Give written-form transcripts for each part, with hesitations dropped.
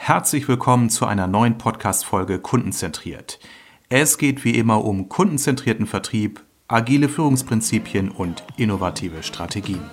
Herzlich willkommen zu einer neuen Podcast-Folge Kundenzentriert. Es geht wie immer um kundenzentrierten Vertrieb, agile Führungsprinzipien und innovative Strategien.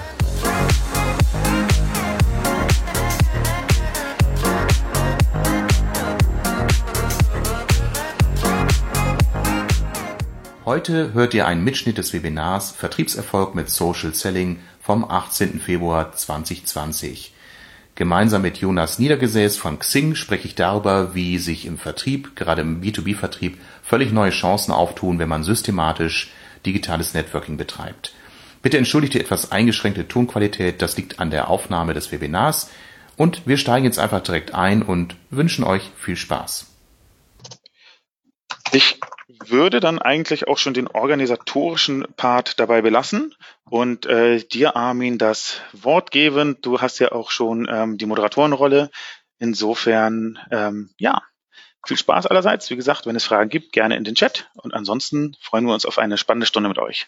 Heute hört ihr einen Mitschnitt des Webinars Vertriebserfolg mit Social Selling vom 18. Februar 2020. Gemeinsam mit Jonas Niedergesäß von Xing spreche ich darüber, wie sich im Vertrieb, gerade im B2B-Vertrieb, völlig neue Chancen auftun, wenn man systematisch digitales Networking betreibt. Bitte entschuldigt die etwas eingeschränkte Tonqualität, das liegt an der Aufnahme des Webinars. Und wir steigen jetzt einfach direkt ein und wünschen euch viel Spaß. Ich würde dann eigentlich auch schon den organisatorischen Part dabei belassen und dir, Armin, das Wort geben. Du hast ja auch schon die Moderatorenrolle. Insofern, viel Spaß allerseits. Wie gesagt, wenn es Fragen gibt, gerne in den Chat. Und ansonsten freuen wir uns auf eine spannende Stunde mit euch.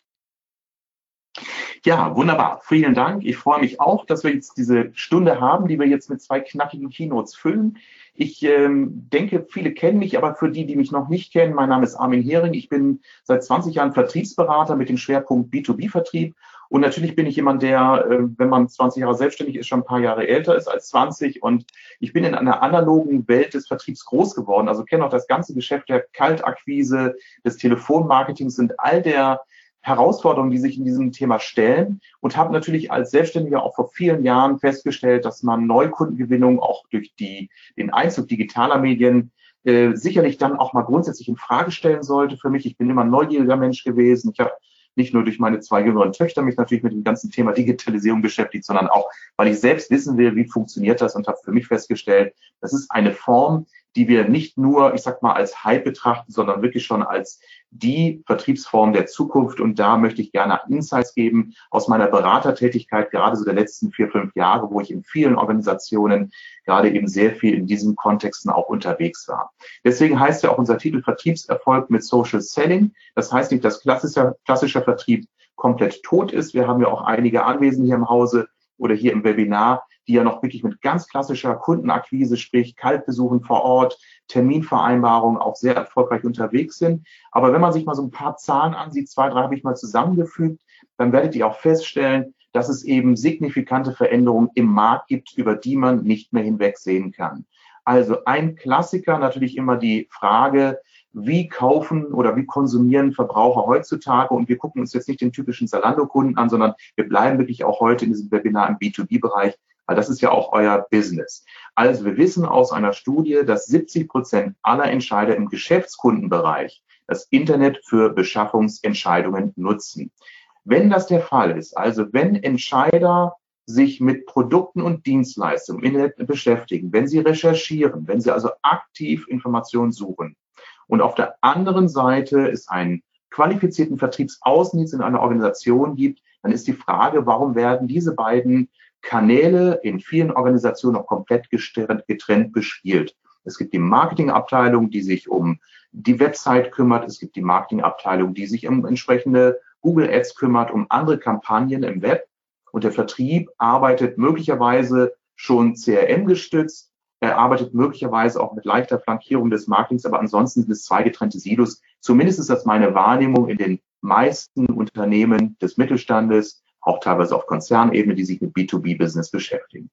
Ja, wunderbar. Vielen Dank. Ich freue mich auch, dass wir jetzt diese Stunde haben, die wir jetzt mit 2 knackigen Keynotes füllen. Ich denke, viele kennen mich, aber für die mich noch nicht kennen, mein Name ist Armin Hering. Ich bin seit 20 Jahren Vertriebsberater mit dem Schwerpunkt B2B-Vertrieb. Und natürlich bin ich jemand, der, wenn man 20 Jahre selbstständig ist, schon ein paar Jahre älter ist als 20. Und ich bin in einer analogen Welt des Vertriebs groß geworden. Also kenne auch das ganze Geschäft der Kaltakquise, des Telefonmarketings und all der Herausforderungen, die sich in diesem Thema stellen, und habe natürlich als Selbstständiger auch vor vielen Jahren festgestellt, dass man Neukundengewinnung auch durch den Einzug digitaler Medien sicherlich dann auch mal grundsätzlich in Frage stellen sollte. Für mich, ich bin immer ein neugieriger Mensch gewesen. Ich habe nicht nur durch meine 2 jüngeren Töchter mich natürlich mit dem ganzen Thema Digitalisierung beschäftigt, sondern auch, weil ich selbst wissen will, wie funktioniert das, und habe für mich festgestellt, das ist eine Form, die wir nicht nur, ich sag mal, als Hype betrachten, sondern wirklich schon als die Vertriebsform der Zukunft. Und da möchte ich gerne Insights geben aus meiner Beratertätigkeit, gerade so der letzten 4, 5 Jahre, wo ich in vielen Organisationen gerade eben sehr viel in diesen Kontexten auch unterwegs war. Deswegen heißt ja auch unser Titel Vertriebserfolg mit Social Selling. Das heißt nicht, dass klassischer Vertrieb komplett tot ist. Wir haben ja auch einige Anwesende hier im Hause oder hier im Webinar, die ja noch wirklich mit ganz klassischer Kundenakquise, sprich Kaltbesuchen vor Ort, Terminvereinbarungen auch sehr erfolgreich unterwegs sind. Aber wenn man sich mal so ein paar Zahlen ansieht, 2, 3 habe ich mal zusammengefügt, dann werdet ihr auch feststellen, dass es eben signifikante Veränderungen im Markt gibt, über die man nicht mehr hinwegsehen kann. Also ein Klassiker natürlich immer die Frage, wie kaufen oder wie konsumieren Verbraucher heutzutage? Und wir gucken uns jetzt nicht den typischen Zalando-Kunden an, sondern wir bleiben wirklich auch heute in diesem Webinar im B2B-Bereich, weil das ist ja auch euer Business. Also wir wissen aus einer Studie, dass 70% aller Entscheider im Geschäftskundenbereich das Internet für Beschaffungsentscheidungen nutzen. Wenn das der Fall ist, also wenn Entscheider sich mit Produkten und Dienstleistungen im Internet beschäftigen, wenn sie recherchieren, wenn sie also aktiv Informationen suchen, und auf der anderen Seite es einen qualifizierten Vertriebsaußendienst in einer Organisation gibt, dann ist die Frage, warum werden diese beiden Kanäle in vielen Organisationen noch komplett getrennt bespielt? Es gibt die Marketingabteilung, die sich um die Website kümmert. Es gibt die Marketingabteilung, die sich um entsprechende Google Ads kümmert, um andere Kampagnen im Web. Und der Vertrieb arbeitet möglicherweise schon CRM gestützt. Er arbeitet möglicherweise auch mit leichter Flankierung des Marketings, aber ansonsten sind es 2 getrennte Silos. Zumindest ist das meine Wahrnehmung in den meisten Unternehmen des Mittelstandes, auch teilweise auf Konzernebene, die sich mit B2B-Business beschäftigen.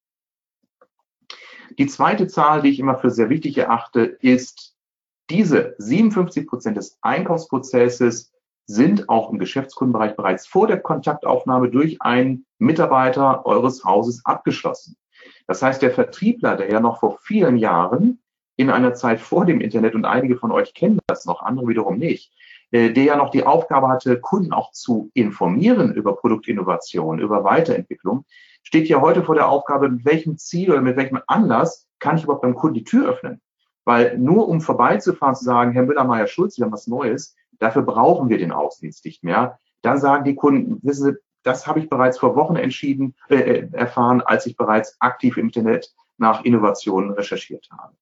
Die zweite Zahl, die ich immer für sehr wichtig erachte, ist, diese 57% des Einkaufsprozesses sind auch im Geschäftskundenbereich bereits vor der Kontaktaufnahme durch einen Mitarbeiter eures Hauses abgeschlossen. Das heißt, der Vertriebler, der ja noch vor vielen Jahren in einer Zeit vor dem Internet, und einige von euch kennen das noch, andere wiederum nicht, der ja noch die Aufgabe hatte, Kunden auch zu informieren über Produktinnovation, über Weiterentwicklung, steht ja heute vor der Aufgabe, mit welchem Ziel oder mit welchem Anlass kann ich überhaupt beim Kunden die Tür öffnen? Weil nur um vorbeizufahren, zu sagen, Herr Müller-Meyer-Schulz, wir haben was Neues, dafür brauchen wir den Außendienst nicht mehr. Dann sagen die Kunden, wissen Sie, das habe ich bereits vor Wochen erfahren, als ich bereits aktiv im Internet nach Innovationen recherchiert habe.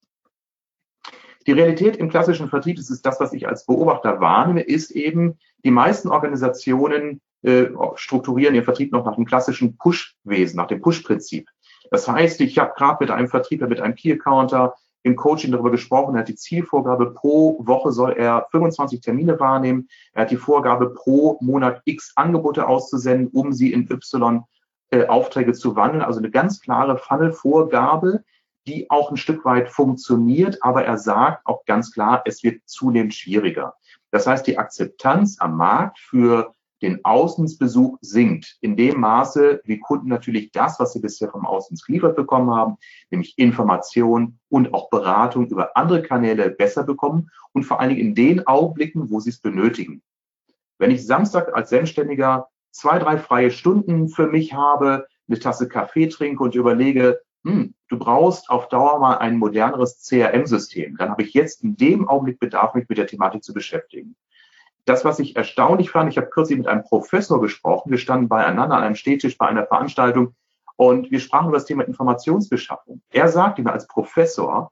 Die Realität im klassischen Vertrieb, das ist das, was ich als Beobachter wahrnehme, ist eben, die meisten Organisationen strukturieren ihren Vertrieb noch nach dem klassischen Push-Wesen, nach dem Push-Prinzip. Das heißt, ich habe gerade mit einem Vertriebler, mit einem Key-Accounter im Coaching darüber gesprochen. Er hat die Zielvorgabe, pro Woche soll er 25 Termine wahrnehmen. Er hat die Vorgabe, pro Monat X Angebote auszusenden, um sie in Y Aufträge zu wandeln. Also eine ganz klare Funnel-Vorgabe, die auch ein Stück weit funktioniert, aber er sagt auch ganz klar, es wird zunehmend schwieriger. Das heißt, die Akzeptanz am Markt für den Außendienstbesuch sinkt in dem Maße, wie Kunden natürlich das, was sie bisher vom Außendienst geliefert bekommen haben, nämlich Information und auch Beratung über andere Kanäle besser bekommen und vor allen Dingen in den Augenblicken, wo sie es benötigen. Wenn ich Samstag als Selbstständiger 2, 3 freie Stunden für mich habe, eine Tasse Kaffee trinke und überlege, du brauchst auf Dauer mal ein moderneres CRM-System, dann habe ich jetzt in dem Augenblick Bedarf, mich mit der Thematik zu beschäftigen. Das, was ich erstaunlich fand, ich habe kürzlich mit einem Professor gesprochen, wir standen beieinander an einem Stehtisch bei einer Veranstaltung und wir sprachen über das Thema Informationsbeschaffung. Er sagte mir als Professor,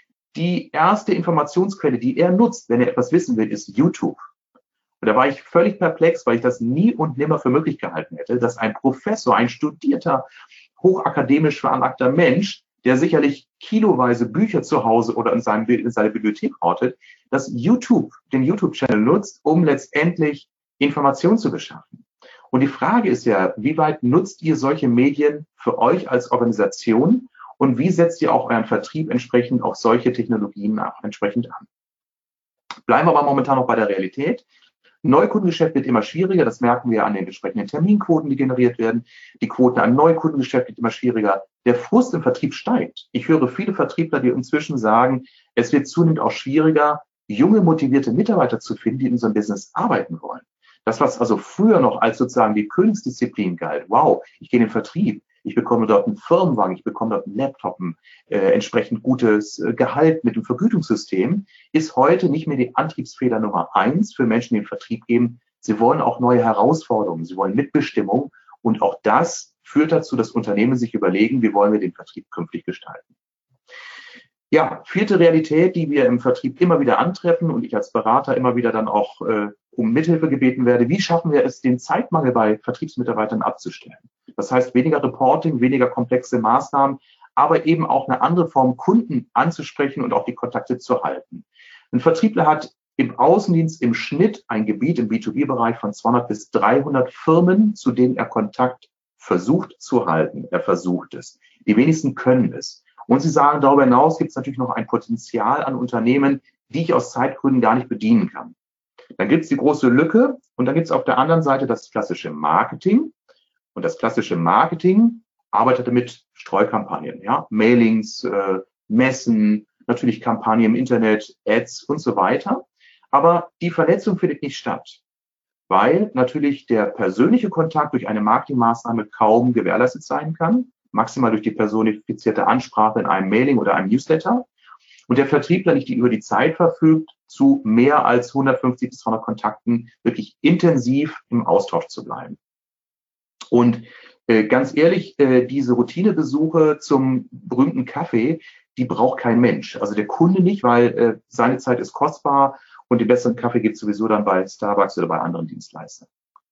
die erste Informationsquelle, die er nutzt, wenn er etwas wissen will, ist YouTube. Und da war ich völlig perplex, weil ich das nie und nimmer für möglich gehalten hätte, dass ein Professor, ein studierter, hochakademisch veranlagter Mensch, der sicherlich kiloweise Bücher zu Hause oder in seine Bibliothek ortet, den YouTube-Channel nutzt, um letztendlich Informationen zu beschaffen. Und die Frage ist ja, wie weit nutzt ihr solche Medien für euch als Organisation und wie setzt ihr auch euren Vertrieb entsprechend auf solche Technologien entsprechend an? Bleiben wir aber momentan noch bei der Realität. Neukundengeschäft wird immer schwieriger, das merken wir an den entsprechenden Terminquoten, die generiert werden. Die Quoten an Neukundengeschäft wird immer schwieriger. Der Frust im Vertrieb steigt. Ich höre viele Vertriebler, die inzwischen sagen, es wird zunehmend auch schwieriger, junge, motivierte Mitarbeiter zu finden, die in so einem Business arbeiten wollen. Das, was also früher noch als sozusagen die Königsdisziplin galt, wow, ich gehe in den Vertrieb, ich bekomme dort einen Firmenwagen, ich bekomme dort einen Laptop, ein entsprechend gutes Gehalt mit dem Vergütungssystem, ist heute nicht mehr die Antriebsfeder Nummer 1 für Menschen, die den Vertrieb geben. Sie wollen auch neue Herausforderungen, sie wollen Mitbestimmung und auch das führt dazu, dass Unternehmen sich überlegen, wie wollen wir den Vertrieb künftig gestalten. Ja, vierte Realität, die wir im Vertrieb immer wieder antreffen und ich als Berater immer wieder dann auch um Mithilfe gebeten werde, wie schaffen wir es, den Zeitmangel bei Vertriebsmitarbeitern abzustellen? Das heißt, weniger Reporting, weniger komplexe Maßnahmen, aber eben auch eine andere Form, Kunden anzusprechen und auch die Kontakte zu halten. Ein Vertriebler hat im Außendienst im Schnitt ein Gebiet im B2B-Bereich von 200 bis 300 Firmen, zu denen er Kontakt versucht zu halten. Er versucht es. Die wenigsten können es. Und sie sagen, darüber hinaus gibt es natürlich noch ein Potenzial an Unternehmen, die ich aus Zeitgründen gar nicht bedienen kann. Dann gibt es die große Lücke und dann gibt es auf der anderen Seite das klassische Marketing. Und das klassische Marketing arbeitet mit Streukampagnen, ja, Mailings, Messen, natürlich Kampagnen im Internet, Ads und so weiter. Aber die Vernetzung findet nicht statt, weil natürlich der persönliche Kontakt durch eine Marketingmaßnahme kaum gewährleistet sein kann, maximal durch die personifizierte Ansprache in einem Mailing oder einem Newsletter. Und der Vertriebler nicht über die Zeit verfügt, zu mehr als 150 bis 200 Kontakten wirklich intensiv im Austausch zu bleiben. Und ganz ehrlich, diese Routinebesuche zum berühmten Kaffee, die braucht kein Mensch. Also der Kunde nicht, weil seine Zeit ist kostbar und den besseren Kaffee gibt es sowieso dann bei Starbucks oder bei anderen Dienstleistern.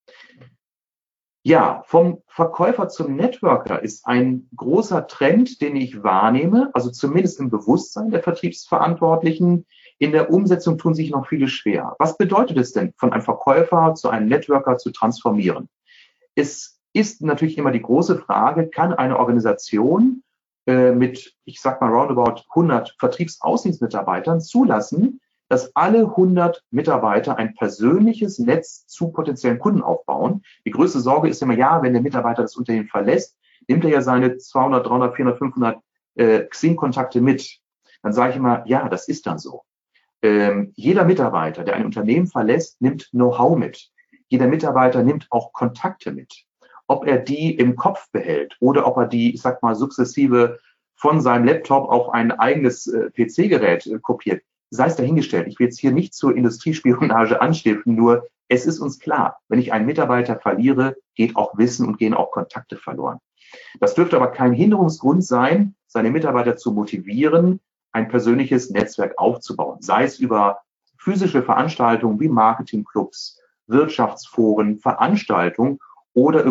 Ja, vom Verkäufer zum Networker ist ein großer Trend, den ich wahrnehme, also zumindest im Bewusstsein der Vertriebsverantwortlichen. In der Umsetzung tun sich noch viele schwer. Was bedeutet es denn, von einem Verkäufer zu einem Networker zu transformieren? Es ist natürlich immer die große Frage, kann eine Organisation mit, ich sag mal, roundabout 100 Vertriebsaußendienstmitarbeitern zulassen, dass alle 100 Mitarbeiter ein persönliches Netz zu potenziellen Kunden aufbauen. Die größte Sorge ist immer, ja, wenn der Mitarbeiter das Unternehmen verlässt, nimmt er ja seine 200, 300, 400, 500 Xing-Kontakte mit. Dann sage ich immer, ja, das ist dann so. Jeder Mitarbeiter, der ein Unternehmen verlässt, nimmt Know-how mit. Jeder Mitarbeiter nimmt auch Kontakte mit. Ob er die im Kopf behält oder ob er die, ich sag mal, sukzessive von seinem Laptop auf ein eigenes PC-Gerät kopiert, sei es dahingestellt. Ich will jetzt hier nicht zur Industriespionage anstiften, nur es ist uns klar, wenn ich einen Mitarbeiter verliere, geht auch Wissen und gehen auch Kontakte verloren. Das dürfte aber kein Hinderungsgrund sein, seine Mitarbeiter zu motivieren, ein persönliches Netzwerk aufzubauen, sei es über physische Veranstaltungen wie Marketingclubs, Wirtschaftsforen, Veranstaltungen oder über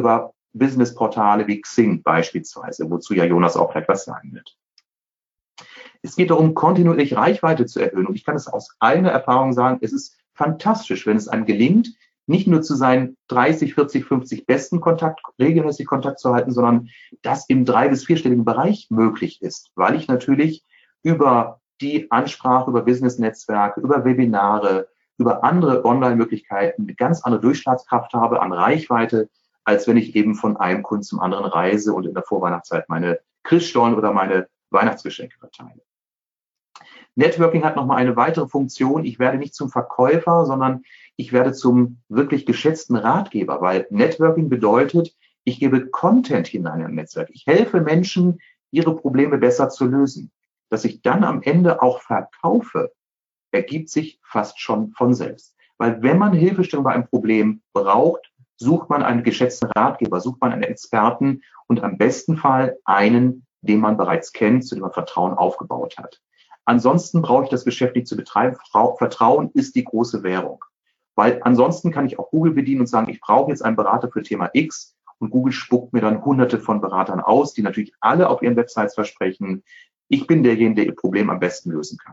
Businessportale wie Xing beispielsweise, wozu ja Jonas auch gleich was sagen wird. Es geht darum, kontinuierlich Reichweite zu erhöhen. Und ich kann es aus eigener Erfahrung sagen, es ist fantastisch, wenn es einem gelingt, nicht nur zu seinen 30, 40, 50 besten regelmäßig Kontakt zu halten, sondern das im 3- bis 4-stelligen Bereich möglich ist, weil ich natürlich über die Ansprache, über Business-Netzwerke, über Webinare, über andere Online-Möglichkeiten eine ganz andere Durchschlagskraft habe an Reichweite, als wenn ich eben von einem Kunden zum anderen reise und in der Vorweihnachtszeit meine Christstollen oder meine Weihnachtsgeschenke verteile. Networking hat nochmal eine weitere Funktion. Ich werde nicht zum Verkäufer, sondern ich werde zum wirklich geschätzten Ratgeber, weil Networking bedeutet, ich gebe Content hinein in ein Netzwerk. Ich helfe Menschen, ihre Probleme besser zu lösen. Dass ich dann am Ende auch verkaufe, ergibt sich fast schon von selbst. Weil wenn man Hilfestellung bei einem Problem braucht, sucht man einen geschätzten Ratgeber, sucht man einen Experten und am besten Fall einen, den man bereits kennt, zu dem man Vertrauen aufgebaut hat. Ansonsten brauche ich das Geschäft nicht zu betreiben. Vertrauen ist die große Währung. Weil ansonsten kann ich auch Google bedienen und sagen, ich brauche jetzt einen Berater für Thema X und Google spuckt mir dann hunderte von Beratern aus, die natürlich alle auf ihren Websites versprechen, ich bin derjenige, der ihr Problem am besten lösen kann.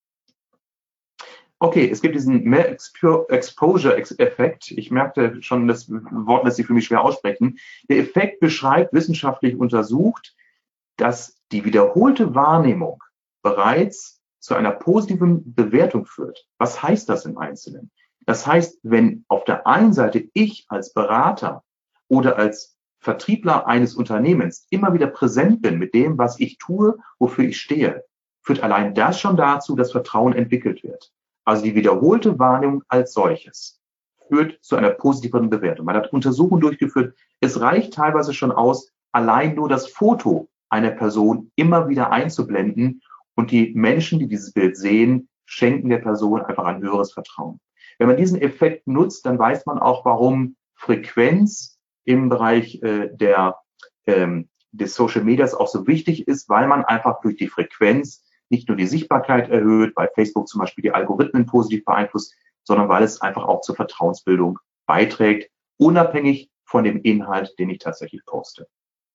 Okay, es gibt diesen mehr Exposure-Effekt. Ich merkte schon, das Wort lässt sich für mich schwer aussprechen. Der Effekt beschreibt, wissenschaftlich untersucht, dass die wiederholte Wahrnehmung bereits zu einer positiven Bewertung führt. Was heißt das im Einzelnen? Das heißt, wenn auf der einen Seite ich als Berater oder als Vertriebler eines Unternehmens immer wieder präsent bin mit dem, was ich tue, wofür ich stehe, führt allein das schon dazu, dass Vertrauen entwickelt wird. Also die wiederholte Wahrnehmung als solches führt zu einer positiveren Bewertung. Man hat Untersuchungen durchgeführt. Es reicht teilweise schon aus, allein nur das Foto einer Person immer wieder einzublenden und die Menschen, die dieses Bild sehen, schenken der Person einfach ein höheres Vertrauen. Wenn man diesen Effekt nutzt, dann weiß man auch, warum Frequenz im Bereich des Social Medias auch so wichtig ist, weil man einfach durch die Frequenz nicht nur die Sichtbarkeit erhöht, bei Facebook zum Beispiel die Algorithmen positiv beeinflusst, sondern weil es einfach auch zur Vertrauensbildung beiträgt, unabhängig von dem Inhalt, den ich tatsächlich poste.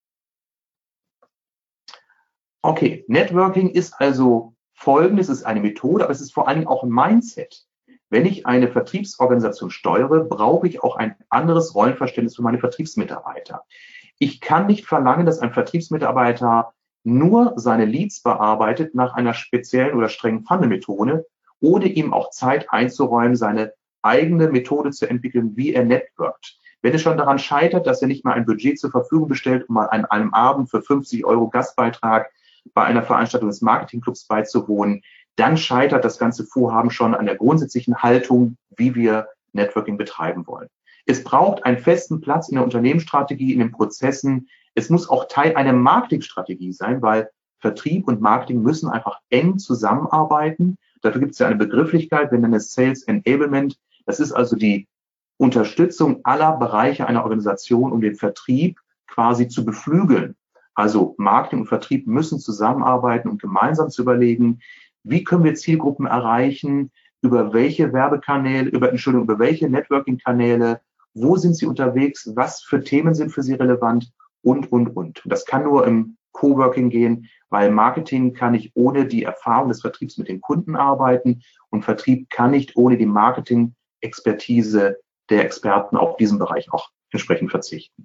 Okay, Networking ist also folgendes, es ist eine Methode, aber es ist vor allen Dingen auch ein Mindset. Wenn ich eine Vertriebsorganisation steuere, brauche ich auch ein anderes Rollenverständnis für meine Vertriebsmitarbeiter. Ich kann nicht verlangen, dass ein Vertriebsmitarbeiter nur seine Leads bearbeitet nach einer speziellen oder strengen Funnel-Methode, ohne ihm auch Zeit einzuräumen, seine eigene Methode zu entwickeln, wie er networkt. Wenn es schon daran scheitert, dass er nicht mal ein Budget zur Verfügung bestellt, um mal an einem Abend für 50 € Gastbeitrag bei einer Veranstaltung des Marketingclubs beizuwohnen, dann scheitert das ganze Vorhaben schon an der grundsätzlichen Haltung, wie wir Networking betreiben wollen. Es braucht einen festen Platz in der Unternehmensstrategie, in den Prozessen. Es muss auch Teil einer Marketingstrategie sein, weil Vertrieb und Marketing müssen einfach eng zusammenarbeiten. Dafür gibt es ja eine Begrifflichkeit, wir nennen es Sales Enablement. Das ist also die Unterstützung aller Bereiche einer Organisation, um den Vertrieb quasi zu beflügeln. Also Marketing und Vertrieb müssen zusammenarbeiten und gemeinsam zu überlegen, wie können wir Zielgruppen erreichen, über welche Werbekanäle, über welche Networking-Kanäle, wo sind sie unterwegs, was für Themen sind für sie relevant und. Und das kann nur im Coworking gehen, weil Marketing kann nicht ohne die Erfahrung des Vertriebs mit den Kunden arbeiten und Vertrieb kann nicht ohne die Marketing-Expertise der Experten auf diesen Bereich auch entsprechend verzichten.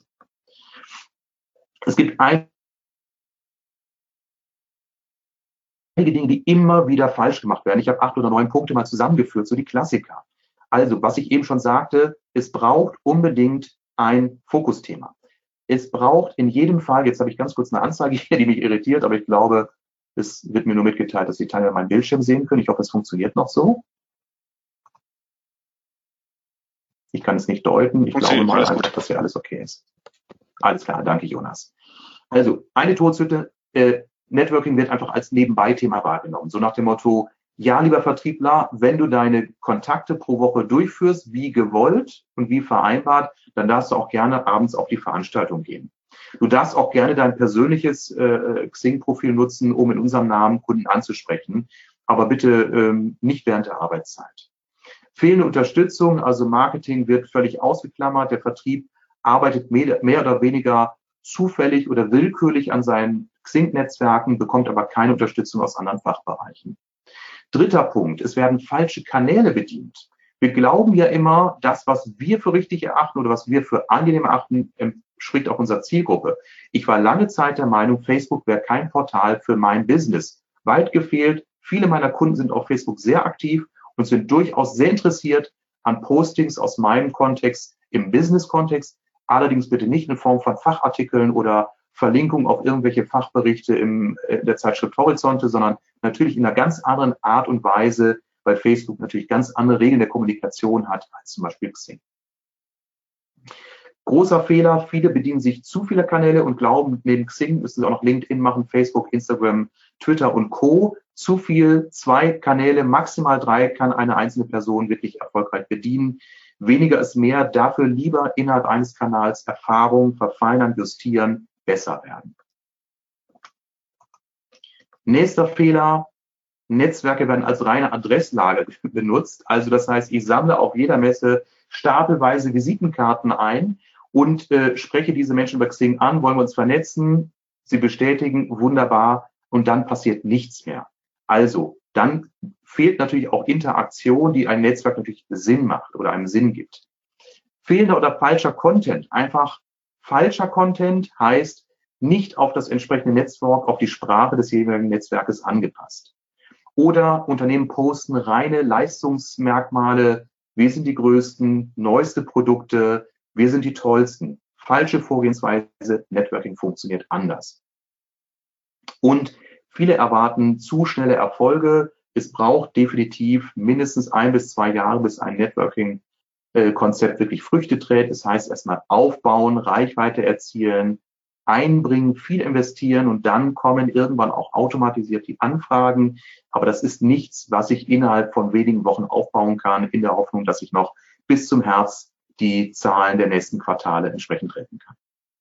Es gibt einige Dinge, die immer wieder falsch gemacht werden. Ich habe 8 oder 9 Punkte mal zusammengeführt, so die Klassiker. Also, was ich eben schon sagte, es braucht unbedingt ein Fokusthema. Es braucht in jedem Fall, jetzt habe ich ganz kurz eine Anzeige hier, die mich irritiert, aber ich glaube, es wird mir nur mitgeteilt, dass die Teilnehmer meinen Bildschirm sehen können. Ich hoffe, es funktioniert noch so. Ich kann es nicht deuten. Ich glaube mal einfach, dass hier alles okay ist. Alles klar, danke Jonas. Also, eine Todeshütte, Networking wird einfach als Nebenbei-Thema wahrgenommen. So nach dem Motto, ja, lieber Vertriebler, wenn du deine Kontakte pro Woche durchführst, wie gewollt und wie vereinbart, dann darfst du auch gerne abends auf die Veranstaltung gehen. Du darfst auch gerne dein persönliches Xing-Profil nutzen, um in unserem Namen Kunden anzusprechen, aber bitte nicht während der Arbeitszeit. Fehlende Unterstützung, also Marketing wird völlig ausgeklammert, der Vertrieb arbeitet mehr oder weniger zufällig oder willkürlich an seinen Xing-Netzwerken, bekommt aber keine Unterstützung aus anderen Fachbereichen. Dritter Punkt, es werden falsche Kanäle bedient. Wir glauben ja immer, das, was wir für richtig erachten oder was wir für angenehm erachten, entspricht auch unserer Zielgruppe. Ich war lange Zeit der Meinung, Facebook wäre kein Portal für mein Business. Weit gefehlt, viele meiner Kunden sind auf Facebook sehr aktiv und sind durchaus sehr interessiert an Postings aus meinem Kontext, im Business-Kontext, allerdings bitte nicht in Form von Fachartikeln oder Verlinkung auf irgendwelche Fachberichte in der Zeitschrift Horizonte, sondern natürlich in einer ganz anderen Art und Weise, weil Facebook natürlich ganz andere Regeln der Kommunikation hat als zum Beispiel Xing. Großer Fehler, viele bedienen sich zu vieler Kanäle und glauben, neben Xing müssen sie auch noch LinkedIn machen, Facebook, Instagram, Twitter und Co. Zu viel, 2 Kanäle, maximal 3 kann eine einzelne Person wirklich erfolgreich bedienen. Weniger ist mehr, dafür lieber innerhalb eines Kanals Erfahrung verfeinern, justieren, besser werden. Nächster Fehler, Netzwerke werden als reine Adresslager benutzt. Also das heißt, ich sammle auf jeder Messe stapelweise Visitenkarten ein und spreche diese Menschen über Xing an, wollen wir uns vernetzen, sie bestätigen, wunderbar, und dann passiert nichts mehr. Also, dann fehlt natürlich auch Interaktion, die ein Netzwerk natürlich Sinn macht oder einem Sinn gibt. Fehlender oder falscher Content. Einfach falscher Content heißt nicht auf das entsprechende Netzwerk, auf die Sprache des jeweiligen Netzwerkes angepasst. Oder Unternehmen posten reine Leistungsmerkmale, wir sind die größten, neueste Produkte, wir sind die tollsten. Falsche Vorgehensweise, Networking funktioniert anders. Und viele erwarten zu schnelle Erfolge. Es braucht definitiv mindestens 1 bis 2 Jahre, bis ein Networking-Konzept wirklich Früchte trägt. Das heißt, erstmal aufbauen, Reichweite erzielen, einbringen, viel investieren und dann kommen irgendwann auch automatisiert die Anfragen. Aber das ist nichts, was ich innerhalb von wenigen Wochen aufbauen kann, in der Hoffnung, dass ich noch bis zum Herbst die Zahlen der nächsten Quartale entsprechend retten kann.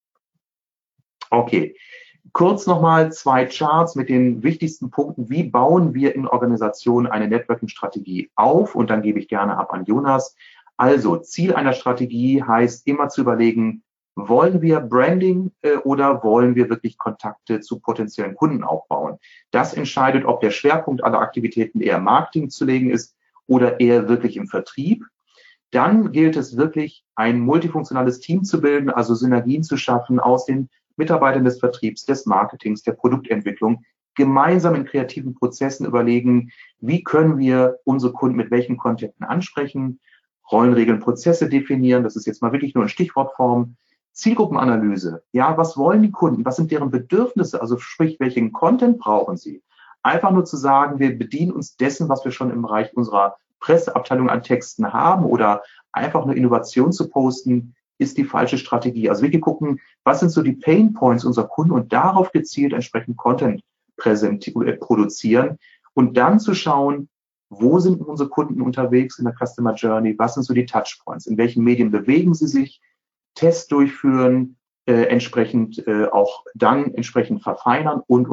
Okay, kurz nochmal 2 Charts mit den wichtigsten Punkten. Wie bauen wir in Organisationen eine Networking-Strategie auf? Und dann gebe ich gerne ab an Jonas. Also, Ziel einer Strategie heißt immer zu überlegen, wollen wir Branding oder wollen wir wirklich Kontakte zu potenziellen Kunden aufbauen? Das entscheidet, ob der Schwerpunkt aller Aktivitäten eher Marketing zu legen ist oder eher wirklich im Vertrieb. Dann gilt es wirklich, ein multifunktionales Team zu bilden, also Synergien zu schaffen aus den Mitarbeitern des Vertriebs, des Marketings, der Produktentwicklung, gemeinsam in kreativen Prozessen überlegen, wie können wir unsere Kunden mit welchen Kontexten ansprechen, Rollenregeln, Prozesse definieren, das ist jetzt mal wirklich nur in Stichwortform, Zielgruppenanalyse, ja, was wollen die Kunden, was sind deren Bedürfnisse, also sprich, welchen Content brauchen sie? Einfach nur zu sagen, wir bedienen uns dessen, was wir schon im Bereich unserer Presseabteilung an Texten haben oder einfach eine Innovation zu posten, ist die falsche Strategie. Also wirklich gucken, was sind so die Pain Points unserer Kunden und darauf gezielt entsprechend Content produzieren und dann zu schauen, wo sind unsere Kunden unterwegs in der Customer Journey, was sind so die Touchpoints, in welchen Medien bewegen sie sich, Tests durchführen, auch dann entsprechend verfeinern und.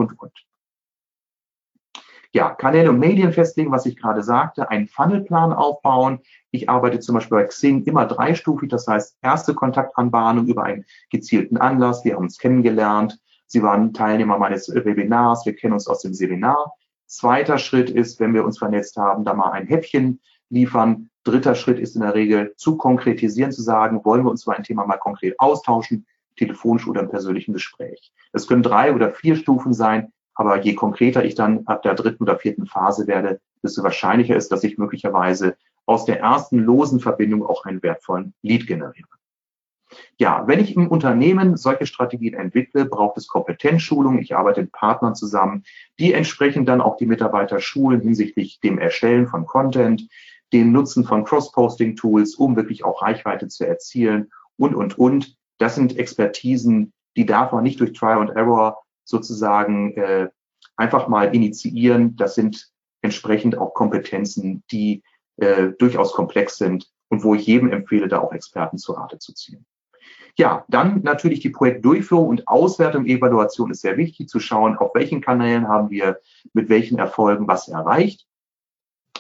Ja, Kanäle und Medien festlegen, was ich gerade sagte, einen Funnelplan aufbauen. Ich arbeite zum Beispiel bei Xing immer 3-stufig, das heißt, erste Kontaktanbahnung über einen gezielten Anlass. Wir haben uns kennengelernt. Sie waren Teilnehmer meines Webinars. Wir kennen uns aus dem Seminar. Zweiter Schritt ist, wenn wir uns vernetzt haben, da mal ein Häppchen liefern. Dritter Schritt ist in der Regel zu konkretisieren, zu sagen, wollen wir uns über ein Thema mal konkret austauschen, telefonisch oder im persönlichen Gespräch. Es können 3 oder 4 Stufen sein. Aber je konkreter ich dann ab der 3. oder 4. Phase werde, desto wahrscheinlicher ist, dass ich möglicherweise aus der ersten losen Verbindung auch einen wertvollen Lead generiere. Ja, wenn ich im Unternehmen solche Strategien entwickle, braucht es Kompetenzschulung. Ich arbeite mit Partnern zusammen, die entsprechend dann auch die Mitarbeiter schulen hinsichtlich dem Erstellen von Content, dem Nutzen von Cross-Posting-Tools, um wirklich auch Reichweite zu erzielen und. Das sind Expertisen, die darf man nicht durch Trial and Error sozusagen einfach mal initiieren. Das sind entsprechend auch Kompetenzen, die durchaus komplex sind und wo ich jedem empfehle, da auch Experten zu Rate zu ziehen. Ja, dann natürlich die Projektdurchführung und Auswertung, Evaluation ist sehr wichtig, zu schauen, auf welchen Kanälen haben wir mit welchen Erfolgen was erreicht.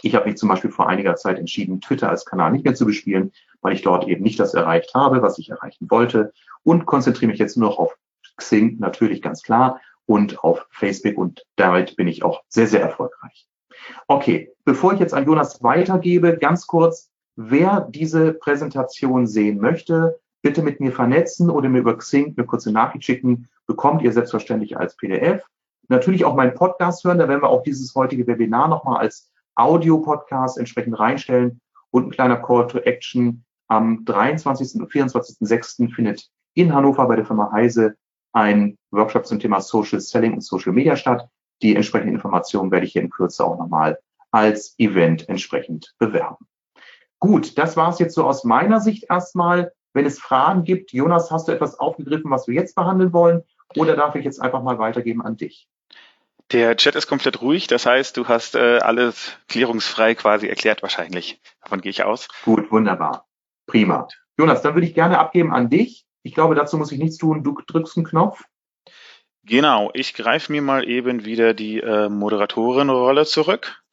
Ich habe mich zum Beispiel vor einiger Zeit entschieden, Twitter als Kanal nicht mehr zu bespielen, weil ich dort eben nicht das erreicht habe, was ich erreichen wollte, und konzentriere mich jetzt nur noch auf Xing, natürlich ganz klar, und auf Facebook, und damit bin ich auch sehr, sehr erfolgreich. Okay, bevor ich jetzt an Jonas weitergebe, ganz kurz, wer diese Präsentation sehen möchte, bitte mit mir vernetzen oder mir über Xing eine kurze Nachricht schicken, bekommt ihr selbstverständlich als PDF. Natürlich auch meinen Podcast hören, da werden wir auch dieses heutige Webinar nochmal als Audio-Podcast entsprechend reinstellen, und ein kleiner Call to Action: am 23. und 24.06. findet in Hannover bei der Firma Heise ein Workshop zum Thema Social Selling und Social Media statt. Die entsprechenden Informationen werde ich hier in Kürze auch nochmal als Event entsprechend bewerben. Gut, das war es jetzt so aus meiner Sicht erstmal. Wenn es Fragen gibt, Jonas, hast du etwas aufgegriffen, was wir jetzt behandeln wollen, oder darf ich jetzt einfach mal weitergeben an dich? Der Chat ist komplett ruhig, das heißt, du hast alles klärungsfrei quasi erklärt wahrscheinlich. Davon gehe ich aus. Gut, wunderbar. Prima. Jonas, dann würde ich gerne abgeben an dich. Ich glaube, dazu muss ich nichts tun. Du drückst einen Knopf. Genau, ich greife mir mal eben wieder die Moderatorenrolle zurück.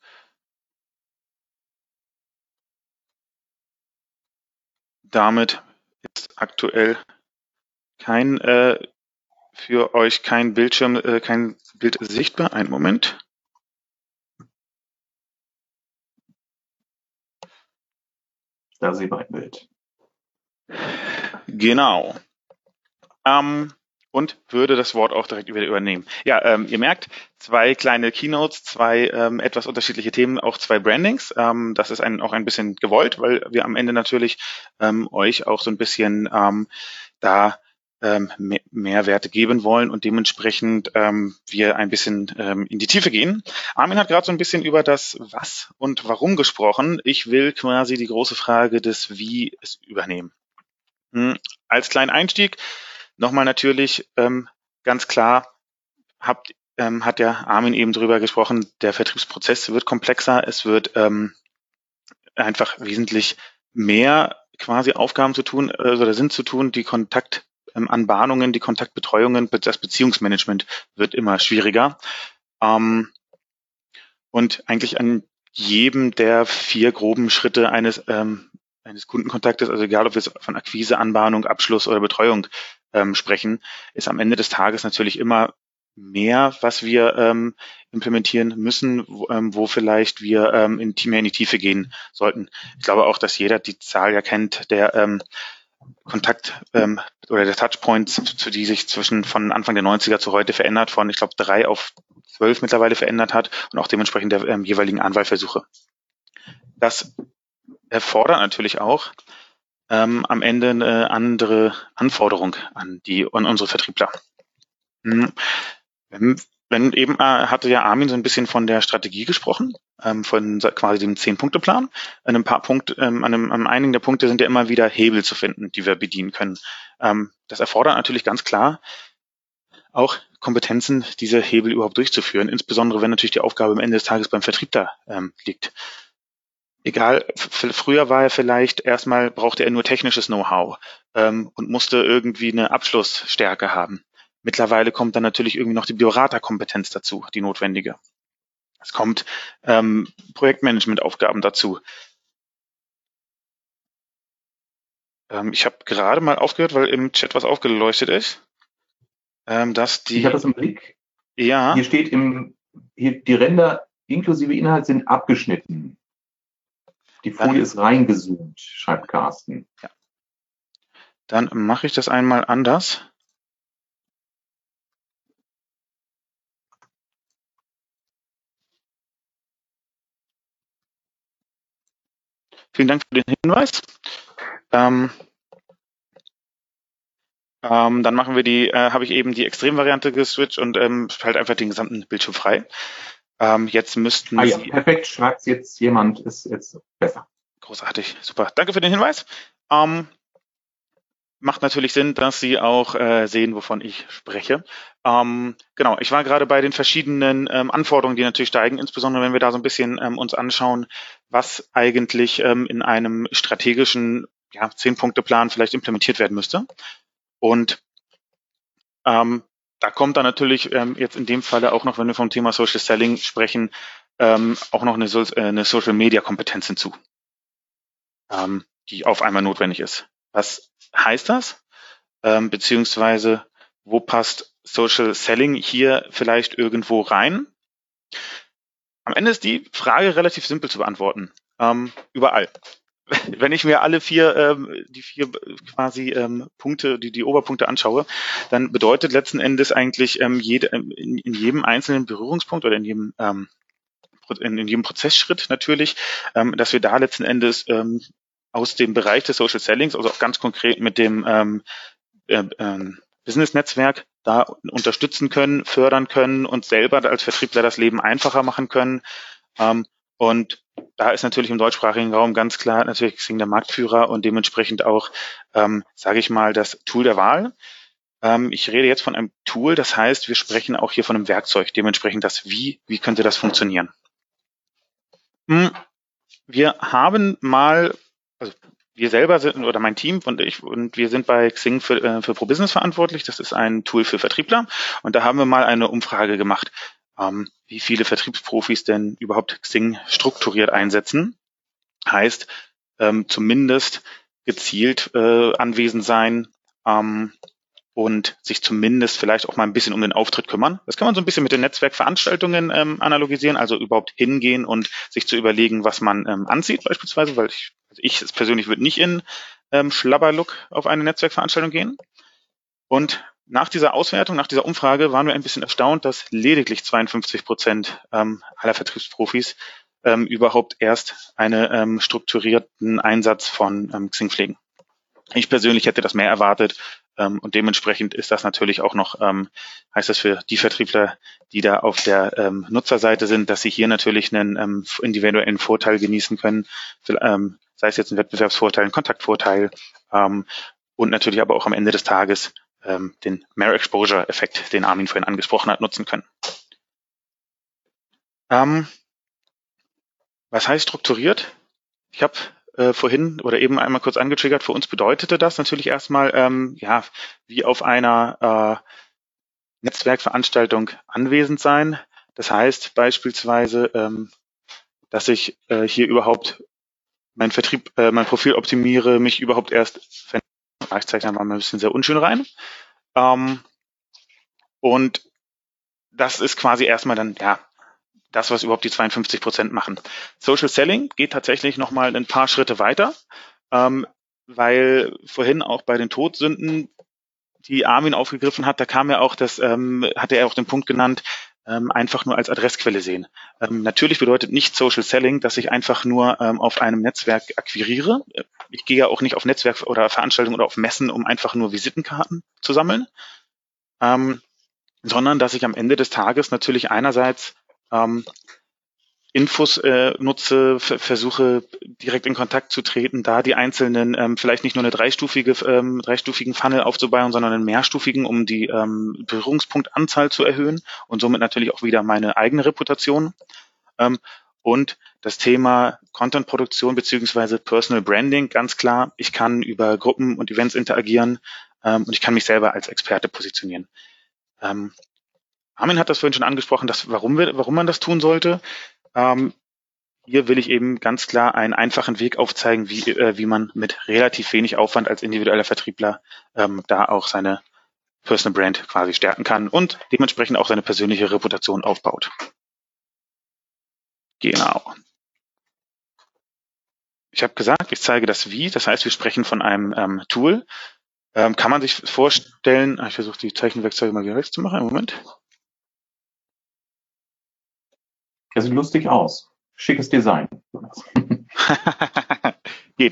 Damit ist aktuell für euch kein Bildschirm, kein Bild sichtbar. Einen Moment. Da sehen wir ein Bild. Genau. Und würde das Wort auch direkt wieder übernehmen. Ja, ihr merkt, 2 kleine Keynotes, 2 etwas unterschiedliche Themen, auch 2 Brandings. Das ist auch ein bisschen gewollt, weil wir am Ende natürlich euch auch so ein bisschen Mehrwerte geben wollen und dementsprechend wir ein bisschen in die Tiefe gehen. Armin hat gerade so ein bisschen über das Was und Warum gesprochen. Ich will quasi die große Frage des Wie es übernehmen. Als kleinen Einstieg nochmal natürlich ganz klar, hat der Armin eben drüber gesprochen, der Vertriebsprozess wird komplexer, es wird einfach wesentlich mehr quasi Aufgaben zu tun oder sind zu tun, die Kontaktanbahnungen, die Kontaktbetreuungen, das Beziehungsmanagement wird immer schwieriger. Und eigentlich an jedem der 4 groben Schritte eines Kundenkontaktes, also egal ob wir von Akquise, Anbahnung, Abschluss oder Betreuung sprechen, ist am Ende des Tages natürlich immer mehr, was wir implementieren müssen, wo vielleicht wir mehr in die Tiefe gehen sollten. Ich glaube auch, dass jeder die Zahl ja kennt, der Kontakt oder der Touchpoints, zu die sich von Anfang der 90er zu heute verändert, von, ich glaube, 3 auf 12 mittlerweile verändert hat, und auch dementsprechend der jeweiligen Anwahlversuche. Das erfordert natürlich auch am Ende eine andere Anforderung an unsere Vertriebler. Wenn eben hatte ja Armin so ein bisschen von der Strategie gesprochen, von quasi dem 10-Punkte-Plan. An ein paar Punkte, an einigen der Punkte sind ja immer wieder Hebel zu finden, die wir bedienen können. Das erfordert natürlich ganz klar auch Kompetenzen, diese Hebel überhaupt durchzuführen, insbesondere wenn natürlich die Aufgabe am Ende des Tages beim Vertriebler liegt. Egal, früher war er vielleicht brauchte er nur technisches Know-how und musste irgendwie eine Abschlussstärke haben. Mittlerweile kommt dann natürlich irgendwie noch die Beraterkompetenz dazu, die notwendige. Es kommt Projektmanagementaufgaben dazu. Ich habe gerade mal aufgehört, weil im Chat was aufgeleuchtet ist, dass die... Ich habe das im Blick. Ja. Hier steht die Ränder inklusive Inhalt sind abgeschnitten. Die Folie ist reingezoomt, schreibt Carsten. Ja. Dann mache ich das einmal anders. Vielen Dank für den Hinweis. Dann machen wir habe ich eben die Extremvariante geswitcht und halt einfach den gesamten Bildschirm frei. Jetzt müssten ja, perfekt, schreibt jetzt jemand, ist jetzt besser. Großartig, super. Danke für den Hinweis. Macht natürlich Sinn, dass Sie auch sehen, wovon ich spreche. Genau, ich war gerade bei den verschiedenen Anforderungen, die natürlich steigen, insbesondere wenn wir da so ein bisschen uns anschauen, was eigentlich in einem strategischen 10-Punkte-Plan vielleicht implementiert werden müsste. Und da kommt dann natürlich jetzt in dem Falle auch noch, wenn wir vom Thema Social Selling sprechen, auch noch eine Social-Media-Kompetenz hinzu, die auf einmal notwendig ist. Was heißt das? Beziehungsweise, wo passt Social Selling hier vielleicht irgendwo rein? Am Ende ist die Frage relativ simpel zu beantworten. Überall. Wenn ich mir die vier quasi Punkte, die Oberpunkte anschaue, dann bedeutet letzten Endes eigentlich in jedem einzelnen Berührungspunkt oder in jedem Prozessschritt natürlich, dass wir da letzten Endes aus dem Bereich des Social Sellings, also auch ganz konkret mit dem Business-Netzwerk da unterstützen können, fördern können und selber als Vertriebler das Leben einfacher machen können. Und da ist natürlich im deutschsprachigen Raum ganz klar natürlich Xing der Marktführer und dementsprechend auch, sage ich mal, das Tool der Wahl. Ich rede jetzt von einem Tool, das heißt, wir sprechen auch hier von einem Werkzeug, dementsprechend das Wie könnte das funktionieren? Wir haben mal, also wir selber sind, oder mein Team und ich, und wir sind bei Xing für ProBusiness verantwortlich. Das ist ein Tool für Vertriebler. Und da haben wir mal eine Umfrage gemacht, wie viele Vertriebsprofis denn überhaupt Xing strukturiert einsetzen. Heißt, zumindest gezielt anwesend sein und sich zumindest vielleicht auch mal ein bisschen um den Auftritt kümmern. Das kann man so ein bisschen mit den Netzwerkveranstaltungen analogisieren, also überhaupt hingehen und sich zu überlegen, was man anzieht beispielsweise, weil ich persönlich würde nicht in Schlabberlook auf eine Netzwerkveranstaltung gehen. Und nach dieser Auswertung, nach dieser Umfrage waren wir ein bisschen erstaunt, dass lediglich 52% aller Vertriebsprofis überhaupt erst einen strukturierten Einsatz von Xing pflegen. Ich persönlich hätte das mehr erwartet und dementsprechend ist das natürlich auch noch, heißt das für die Vertriebler, die da auf der Nutzerseite sind, dass sie hier natürlich einen individuellen Vorteil genießen können, sei es jetzt ein Wettbewerbsvorteil, ein Kontaktvorteil und natürlich aber auch am Ende des Tages den Mere Exposure Effekt, den Armin vorhin angesprochen hat, nutzen können. Was heißt strukturiert? Ich habe vorhin oder eben einmal kurz angetriggert, für uns bedeutete das natürlich erstmal, wie auf einer Netzwerkveranstaltung anwesend sein. Das heißt beispielsweise, dass ich hier überhaupt mein Profil optimiere, mich überhaupt erst ich zeige da mal ein bisschen sehr unschön rein. Und das ist quasi erstmal dann, das, was überhaupt die 52% machen. Social Selling geht tatsächlich nochmal ein paar Schritte weiter, weil vorhin auch bei den Todsünden, die Armin aufgegriffen hat, da kam ja auch hatte er auch den Punkt genannt, einfach nur als Adressquelle sehen. Natürlich bedeutet nicht Social Selling, dass ich einfach nur auf einem Netzwerk akquiriere. Ich gehe ja auch nicht auf Netzwerk oder Veranstaltungen oder auf Messen, um einfach nur Visitenkarten zu sammeln, sondern dass ich am Ende des Tages natürlich einerseits Infos nutze, versuche direkt in Kontakt zu treten, da die einzelnen vielleicht nicht nur eine dreistufigen Funnel aufzubauen, sondern einen mehrstufigen, um die Berührungspunktanzahl zu erhöhen und somit natürlich auch wieder meine eigene Reputation. Und das Thema Content-Produktion beziehungsweise Personal Branding, ganz klar, ich kann über Gruppen und Events interagieren und ich kann mich selber als Experte positionieren. Armin hat das vorhin schon angesprochen, warum man das tun sollte. Hier will ich eben ganz klar einen einfachen Weg aufzeigen, wie man mit relativ wenig Aufwand als individueller Vertriebler da auch seine Personal Brand quasi stärken kann und dementsprechend auch seine persönliche Reputation aufbaut. Genau. Ich habe gesagt, ich zeige das Wie, das heißt, wir sprechen von einem Tool. Kann man sich vorstellen, ich versuche die Zeichenwerkzeuge mal wieder wegzumachen, einen Moment. Das sieht lustig aus. Schickes Design. Geht.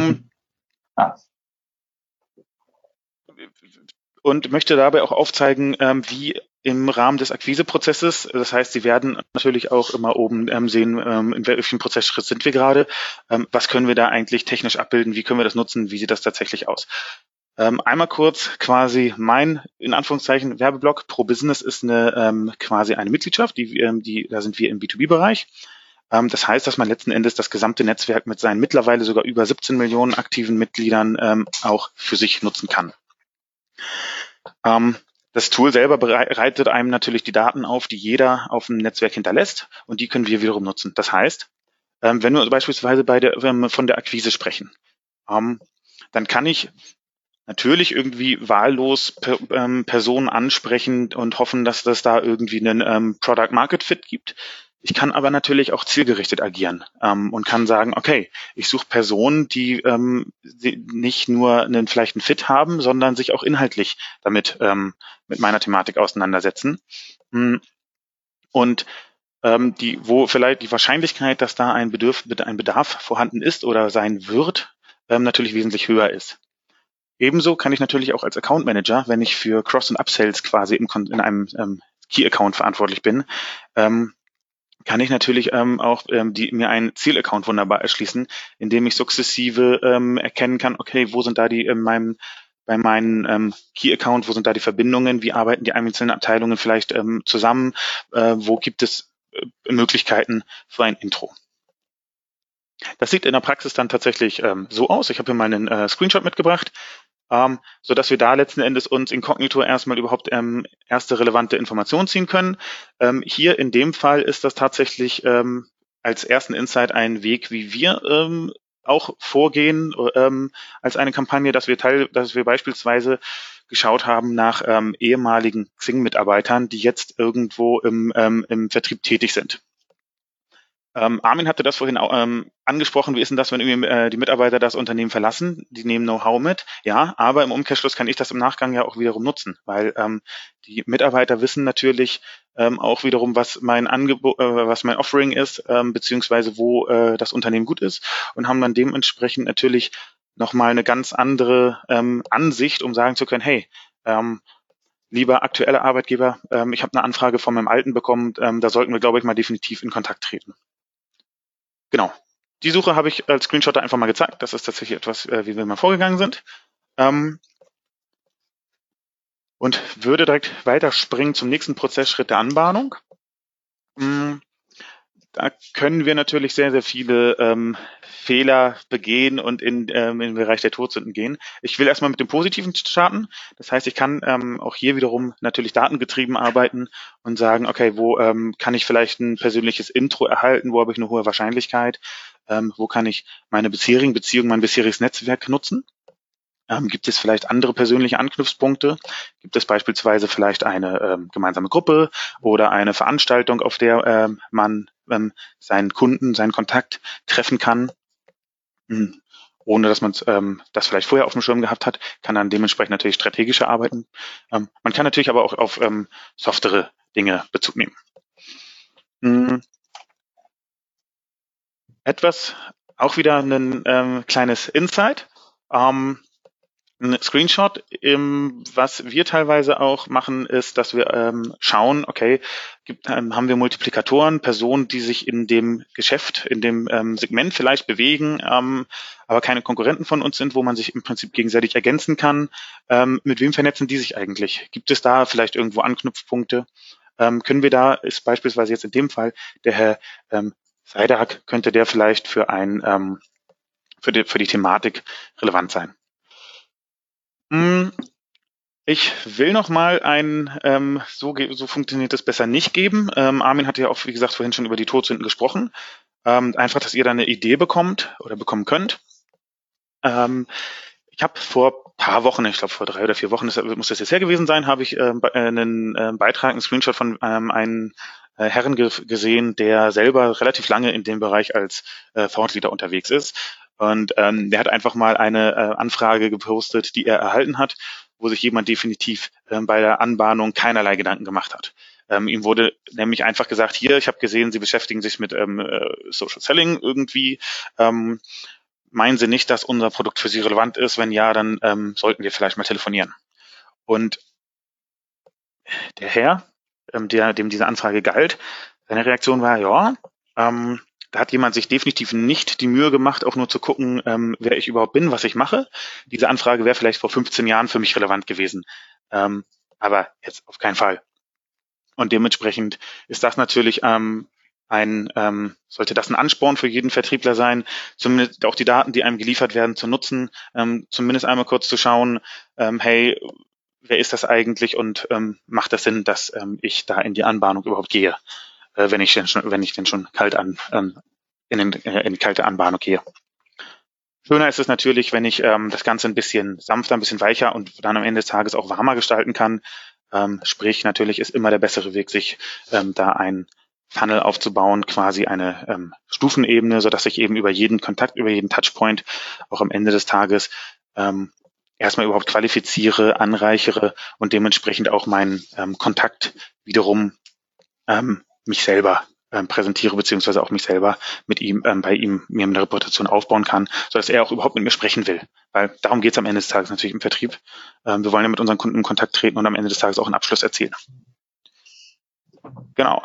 Und möchte dabei auch aufzeigen, wie im Rahmen des Akquiseprozesses, das heißt, Sie werden natürlich auch immer oben sehen, in welchem Prozessschritt sind wir gerade, was können wir da eigentlich technisch abbilden, wie können wir das nutzen, wie sieht das tatsächlich aus. Einmal kurz quasi mein, in Anführungszeichen, Werbeblock. ProBusiness ist quasi eine Mitgliedschaft, da sind wir im B2B-Bereich. Das heißt, dass man letzten Endes das gesamte Netzwerk mit seinen mittlerweile sogar über 17 Millionen aktiven Mitgliedern auch für sich nutzen kann. Das Tool selber bereitet einem natürlich die Daten auf, die jeder auf dem Netzwerk hinterlässt, und die können wir wiederum nutzen. Das heißt, wenn wir beispielsweise von der Akquise sprechen, dann kann ich natürlich irgendwie wahllos Personen ansprechen und hoffen, dass das da irgendwie einen Product Market Fit gibt. Ich kann aber natürlich auch zielgerichtet agieren und kann sagen, okay, ich suche Personen, die nicht nur vielleicht einen Fit haben, sondern sich auch inhaltlich damit mit meiner Thematik auseinandersetzen. Und wo vielleicht die Wahrscheinlichkeit, dass da ein Bedarf vorhanden ist oder sein wird, natürlich wesentlich höher ist. Ebenso kann ich natürlich auch als Account Manager, wenn ich für Cross- und Upsells quasi in einem Key-Account verantwortlich bin, kann ich natürlich auch mir einen Ziel-Account wunderbar erschließen, indem ich sukzessive erkennen kann, okay, wo sind da die bei meinem Key-Account, wo sind da die Verbindungen, wie arbeiten die einzelnen Abteilungen vielleicht zusammen, wo gibt es Möglichkeiten für ein Intro. Das sieht in der Praxis dann tatsächlich so aus. Ich habe hier mal einen Screenshot mitgebracht, so dass wir da letzten Endes uns inkognito erstmal überhaupt erste relevante Informationen ziehen können. Hier in dem Fall ist das tatsächlich als ersten Insight ein Weg, wie wir auch vorgehen als eine Kampagne, dass wir beispielsweise geschaut haben nach ehemaligen Xing-Mitarbeitern, die jetzt irgendwo im Vertrieb tätig sind. Armin hatte das vorhin auch angesprochen. Wie ist denn das, wenn irgendwie die Mitarbeiter das Unternehmen verlassen? Die nehmen Know-how mit. Ja, aber im Umkehrschluss kann ich das im Nachgang ja auch wiederum nutzen, weil die Mitarbeiter wissen natürlich auch wiederum, was mein Angebot, was mein Offering ist, beziehungsweise wo das Unternehmen gut ist, und haben dann dementsprechend natürlich nochmal eine ganz andere Ansicht, um sagen zu können, hey, lieber aktueller Arbeitgeber, ich habe eine Anfrage von meinem Alten bekommen, da sollten wir, glaube ich, mal definitiv in Kontakt treten. Genau. Die Suche habe ich als Screenshot einfach mal gezeigt. Das ist tatsächlich etwas, wie wir mal vorgegangen sind. Und würde direkt weiterspringen zum nächsten Prozessschritt der Anbahnung. Da können wir natürlich sehr, sehr viele Fehler begehen und in den Bereich der Todsünden gehen. Ich will erstmal mit dem Positiven starten. Das heißt, ich kann auch hier wiederum natürlich datengetrieben arbeiten und sagen, okay, wo kann ich vielleicht ein persönliches Intro erhalten, wo habe ich eine hohe Wahrscheinlichkeit, wo kann ich meine bisherigen Beziehungen, mein bisheriges Netzwerk nutzen. Gibt es vielleicht andere persönliche Anknüpfpunkte? Gibt es beispielsweise vielleicht eine gemeinsame Gruppe oder eine Veranstaltung, auf der man seinen Kunden, seinen Kontakt treffen kann, ohne dass man das vielleicht vorher auf dem Schirm gehabt hat, kann dann dementsprechend natürlich strategischer arbeiten. Man kann natürlich aber auch auf softere Dinge Bezug nehmen. Etwas, auch wieder ein kleines Insight. Ein Screenshot. Was wir teilweise auch machen, ist, dass wir schauen, okay, haben wir Multiplikatoren, Personen, die sich in dem Geschäft, in dem Segment vielleicht bewegen, aber keine Konkurrenten von uns sind, wo man sich im Prinzip gegenseitig ergänzen kann. Mit wem vernetzen die sich eigentlich? Gibt es da vielleicht irgendwo Anknüpfpunkte? Können wir da, ist beispielsweise jetzt in dem Fall der Herr Seidak, könnte der vielleicht für die Thematik relevant sein? Ich will noch mal so funktioniert es besser nicht geben. Armin hatte ja auch, wie gesagt, vorhin schon über die Todsünden gesprochen. Einfach, dass ihr da eine Idee bekommt oder bekommen könnt. Ich habe vor ein paar Wochen, ich glaube vor 3 oder 4 Wochen, muss das jetzt her gewesen sein, habe ich einen Beitrag, einen Screenshot von einem Herren gesehen, der selber relativ lange in dem Bereich als Thought Leader unterwegs ist. Und der hat einfach mal eine Anfrage gepostet, die er erhalten hat, wo sich jemand definitiv bei der Anbahnung keinerlei Gedanken gemacht hat. Ihm wurde nämlich einfach gesagt, hier, ich habe gesehen, Sie beschäftigen sich mit Social Selling irgendwie. Meinen Sie nicht, dass unser Produkt für Sie relevant ist? Wenn ja, dann sollten wir vielleicht mal telefonieren. Und der Herr, dem diese Anfrage galt, seine Reaktion war, ja, da hat jemand sich definitiv nicht die Mühe gemacht, auch nur zu gucken, wer ich überhaupt bin, was ich mache. Diese Anfrage wäre vielleicht vor 15 Jahren für mich relevant gewesen, aber jetzt auf keinen Fall. Und dementsprechend ist das natürlich sollte das ein Ansporn für jeden Vertriebler sein, zumindest auch die Daten, die einem geliefert werden, zu nutzen, zumindest einmal kurz zu schauen, hey, wer ist das eigentlich und macht das Sinn, dass ich da in die Anbahnung überhaupt gehe, wenn ich denn schon in die kalte Anbahnung gehe. Schöner ist es natürlich, wenn ich das Ganze ein bisschen sanfter, ein bisschen weicher und dann am Ende des Tages auch warmer gestalten kann. Sprich, natürlich ist immer der bessere Weg, sich da ein Funnel aufzubauen, quasi eine Stufenebene, sodass ich eben über jeden Kontakt, über jeden Touchpoint auch am Ende des Tages erstmal überhaupt qualifiziere, anreichere und dementsprechend auch meinen Kontakt wiederum mich selber präsentiere, beziehungsweise auch mich selber mit ihm, bei ihm mir eine Reputation aufbauen kann, sodass er auch überhaupt mit mir sprechen will. Weil darum geht es am Ende des Tages natürlich im Vertrieb. Wir wollen ja mit unseren Kunden in Kontakt treten und am Ende des Tages auch einen Abschluss erzielen. Genau.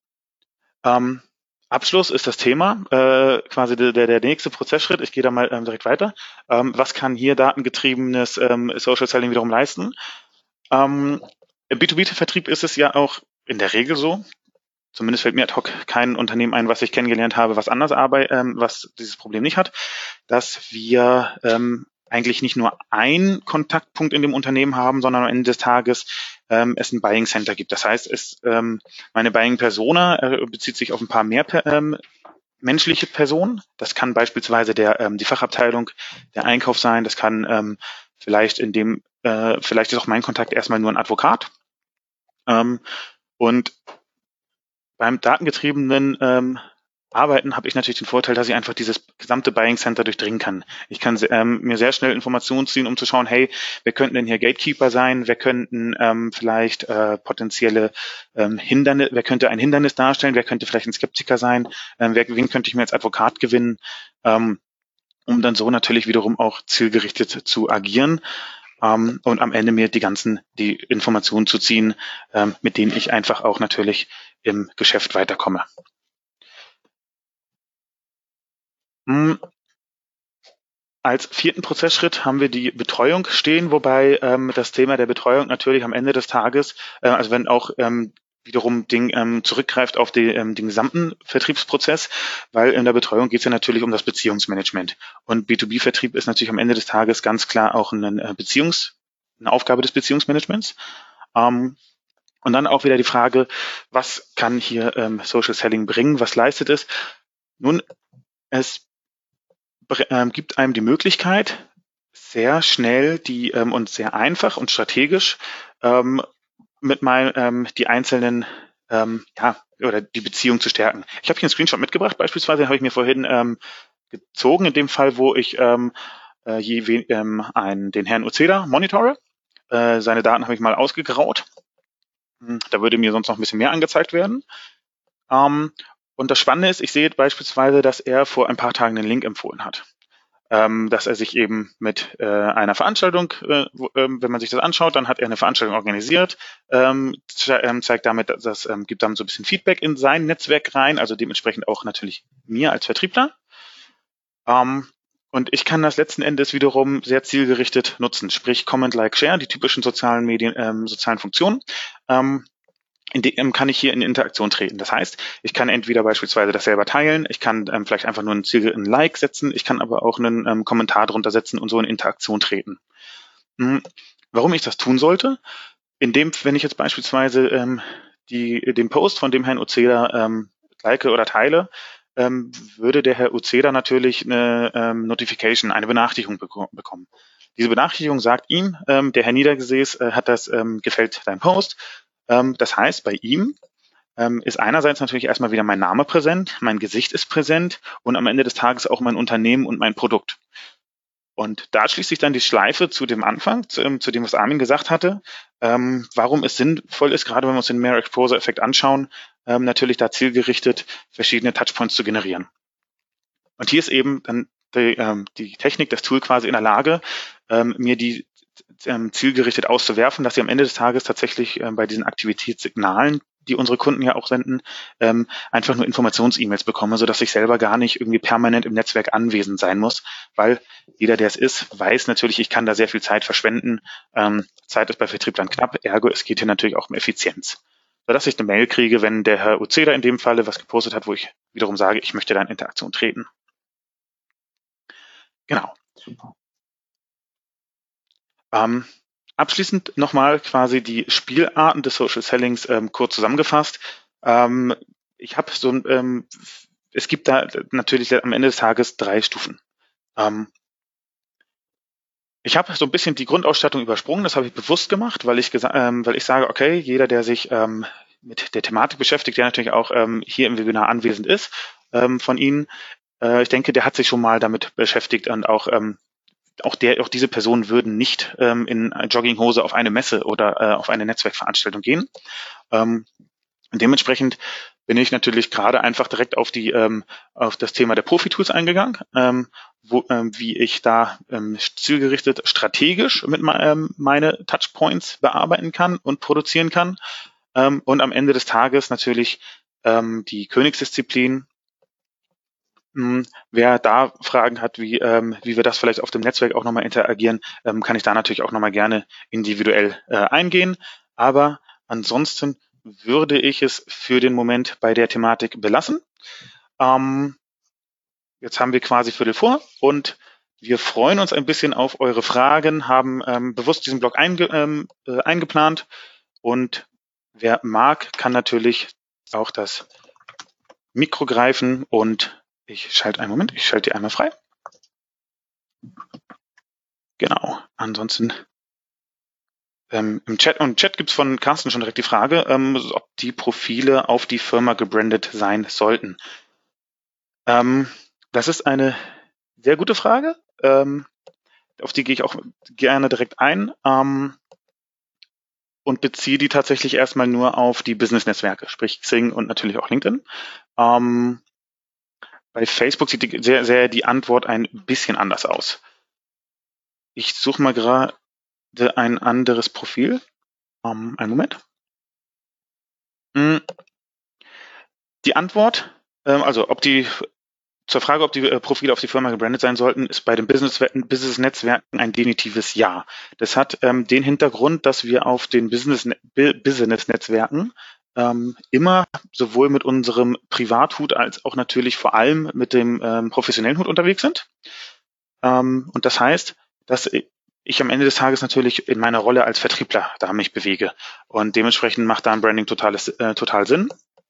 Abschluss ist das Thema, quasi der nächste Prozessschritt. Ich gehe da mal direkt weiter. Was kann hier datengetriebenes Social Selling wiederum leisten? Im B2B-Vertrieb ist es ja auch in der Regel so, zumindest fällt mir ad hoc kein Unternehmen ein, was ich kennengelernt habe, was anders was dieses Problem nicht hat, dass wir eigentlich nicht nur einen Kontaktpunkt in dem Unternehmen haben, sondern am Ende des Tages es ein Buying Center gibt. Das heißt, meine Buying Persona bezieht sich auf ein paar mehr menschliche Personen. Das kann beispielsweise die Fachabteilung, der Einkauf sein. Das kann vielleicht ist auch mein Kontakt erstmal nur ein Advokat. Und beim datengetriebenen Arbeiten habe ich natürlich den Vorteil, dass ich einfach dieses gesamte Buying Center durchdringen kann. Ich kann mir sehr schnell Informationen ziehen, um zu schauen, hey, wer könnten denn hier Gatekeeper sein? Wer könnten vielleicht potenzielle Hindernisse, wer könnte ein Hindernis darstellen? Wer könnte vielleicht ein Skeptiker sein? Wen könnte ich mir als Advokat gewinnen? Um dann so natürlich wiederum auch zielgerichtet zu agieren. Und am Ende mir die Informationen zu ziehen, mit denen ich einfach auch natürlich im Geschäft weiterkomme. Als vierten Prozessschritt haben wir die Betreuung stehen, wobei das Thema der Betreuung natürlich am Ende des Tages, also wenn auch wiederum zurückgreift auf den gesamten Vertriebsprozess, weil in der Betreuung geht es ja natürlich um das Beziehungsmanagement. Und B2B-Vertrieb ist natürlich am Ende des Tages ganz klar auch eine Aufgabe des Beziehungsmanagements. Und dann auch wieder die Frage, was kann hier Social Selling bringen, was leistet es? Nun, es gibt einem die Möglichkeit, sehr schnell und sehr einfach und strategisch die einzelnen oder die Beziehung zu stärken. Ich habe hier einen Screenshot mitgebracht, beispielsweise habe ich mir vorhin gezogen, in dem Fall, wo ich den Herrn Uceda monitore. Seine Daten habe ich mal ausgegraut. Da würde mir sonst noch ein bisschen mehr angezeigt werden. Und das Spannende ist, ich sehe beispielsweise, dass er vor ein paar Tagen den Link empfohlen hat. Dass er sich eben mit einer Veranstaltung, wenn man sich das anschaut, dann hat er eine Veranstaltung organisiert, zeigt damit, gibt damit so ein bisschen Feedback in sein Netzwerk rein, also dementsprechend auch natürlich mir als Vertriebler. Und ich kann das letzten Endes wiederum sehr zielgerichtet nutzen, sprich Comment, Like, Share, die typischen sozialen Funktionen. In dem kann ich hier in Interaktion treten. Das heißt, ich kann entweder beispielsweise das selber teilen, ich kann vielleicht einfach nur ein Like setzen, ich kann aber auch einen Kommentar drunter setzen und so in Interaktion treten. Warum ich das tun sollte? Wenn ich jetzt beispielsweise den Post von dem Herrn Uceda like oder teile, würde der Herr Uceda natürlich eine Notification, eine Benachrichtigung bekommen. Diese Benachrichtigung sagt ihm, der Herr Niedergesäß gefällt dein Post. Das heißt, bei ihm ist einerseits natürlich erstmal wieder mein Name präsent, mein Gesicht ist präsent und am Ende des Tages auch mein Unternehmen und mein Produkt. Und da schließt sich dann die Schleife zu dem Anfang, zu dem, was Armin gesagt hatte, warum es sinnvoll ist, gerade wenn wir uns den Mere Exposure-Effekt anschauen, natürlich da zielgerichtet verschiedene Touchpoints zu generieren. Und hier ist eben dann die Technik, das Tool quasi in der Lage, mir die zielgerichtet auszuwerfen, dass sie am Ende des Tages tatsächlich bei diesen Aktivitätssignalen, die unsere Kunden ja auch senden, einfach nur Informations-E-Mails bekomme, sodass ich selber gar nicht irgendwie permanent im Netzwerk anwesend sein muss, weil jeder, der es ist, weiß natürlich, ich kann da sehr viel Zeit verschwenden. Zeit ist bei Vertrieblern knapp, ergo es geht hier natürlich auch um Effizienz. Sodass ich eine Mail kriege, wenn der Herr Uceda in dem Falle was gepostet hat, wo ich wiederum sage, ich möchte da in Interaktion treten. Genau. Super. Abschließend nochmal quasi die Spielarten des Social Sellings kurz zusammengefasst. Ich habe es gibt da natürlich am Ende des Tages 3 Stufen. Ich habe so ein bisschen die Grundausstattung übersprungen, das habe ich bewusst gemacht, weil ich sage, okay, jeder, der sich mit der Thematik beschäftigt, der natürlich auch hier im Webinar anwesend ist, von Ihnen, ich denke, der hat sich schon mal damit beschäftigt und auch diese Personen würden nicht in Jogginghose auf eine Messe oder auf eine Netzwerkveranstaltung gehen. Dementsprechend bin ich natürlich gerade einfach direkt auf das Thema der Profi-Tools eingegangen, wie ich da zielgerichtet strategisch mit meine Touchpoints bearbeiten kann und produzieren kann. Und am Ende des Tages natürlich die Königsdisziplin. Wer da Fragen hat, wie wir das vielleicht auf dem Netzwerk auch nochmal interagieren, kann ich da natürlich auch nochmal gerne individuell eingehen. Aber ansonsten würde ich es für den Moment bei der Thematik belassen. Jetzt haben wir quasi Viertel vor und wir freuen uns ein bisschen auf eure Fragen, haben bewusst diesen Blog eingeplant und wer mag, kann natürlich auch das Mikro greifen und ich schalte die einmal frei. Genau, ansonsten im Chat gibt es von Carsten schon direkt die Frage, ob die Profile auf die Firma gebrandet sein sollten. Das ist eine sehr gute Frage, auf die gehe ich auch gerne direkt ein und beziehe die tatsächlich erstmal nur auf die Business-Netzwerke, sprich Xing und natürlich auch LinkedIn. Bei Facebook sieht die Antwort ein bisschen anders aus. Ich suche mal gerade ein anderes Profil. Einen Moment. Die Antwort, zur Frage, ob die Profile auf die Firma gebrandet sein sollten, ist bei den Business-Netzwerken ein definitives Ja. Das hat den Hintergrund, dass wir auf den Business-Netzwerken immer sowohl mit unserem Privathut als auch natürlich vor allem mit dem professionellen Hut unterwegs sind. Und das heißt, dass ich am Ende des Tages natürlich in meiner Rolle als Vertriebler da mich bewege. Und dementsprechend macht da ein Branding total Sinn.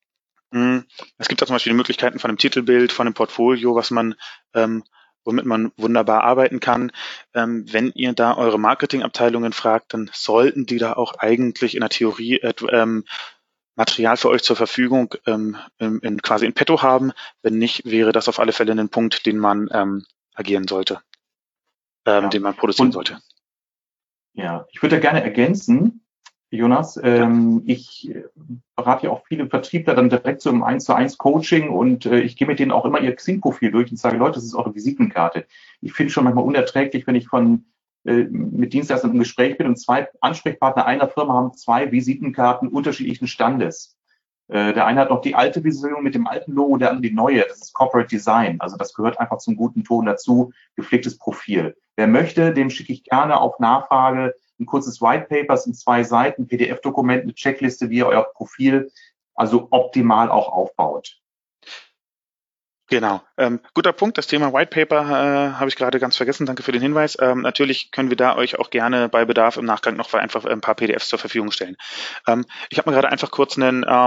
Es gibt auch zum Beispiel die Möglichkeiten von einem Titelbild, von einem Portfolio, womit man wunderbar arbeiten kann. Wenn ihr da eure Marketingabteilungen fragt, dann sollten die da auch eigentlich in der Theorie Material für euch zur Verfügung quasi in petto haben. Wenn nicht, wäre das auf alle Fälle ein Punkt, den man agieren sollte, den man produzieren sollte. Ja, ich würde da gerne ergänzen, Jonas. Ich berate ja auch viele Vertriebler dann direkt so im 1:1 Coaching und ich gehe mit denen auch immer ihr Xing-Profil durch und sage, Leute, das ist eure Visitenkarte. Ich finde es schon manchmal unerträglich, wenn ich mit Dienstleistern im Gespräch bin und 2 Ansprechpartner einer Firma haben 2 Visitenkarten unterschiedlichen Standes. Der eine hat noch die alte Vision mit dem alten Logo, der andere die neue. Das ist Corporate Design. Also das gehört einfach zum guten Ton dazu. Gepflegtes Profil. Wer möchte, dem schicke ich gerne auf Nachfrage ein kurzes White Paper, in 2 Seiten, PDF-Dokument, eine Checkliste, wie ihr euer Profil also optimal auch aufbaut. Genau. Guter Punkt. Das Thema White Paper habe ich gerade ganz vergessen. Danke für den Hinweis. Natürlich können wir da euch auch gerne bei Bedarf im Nachgang noch einfach ein paar PDFs zur Verfügung stellen. Ich habe mir gerade einfach kurz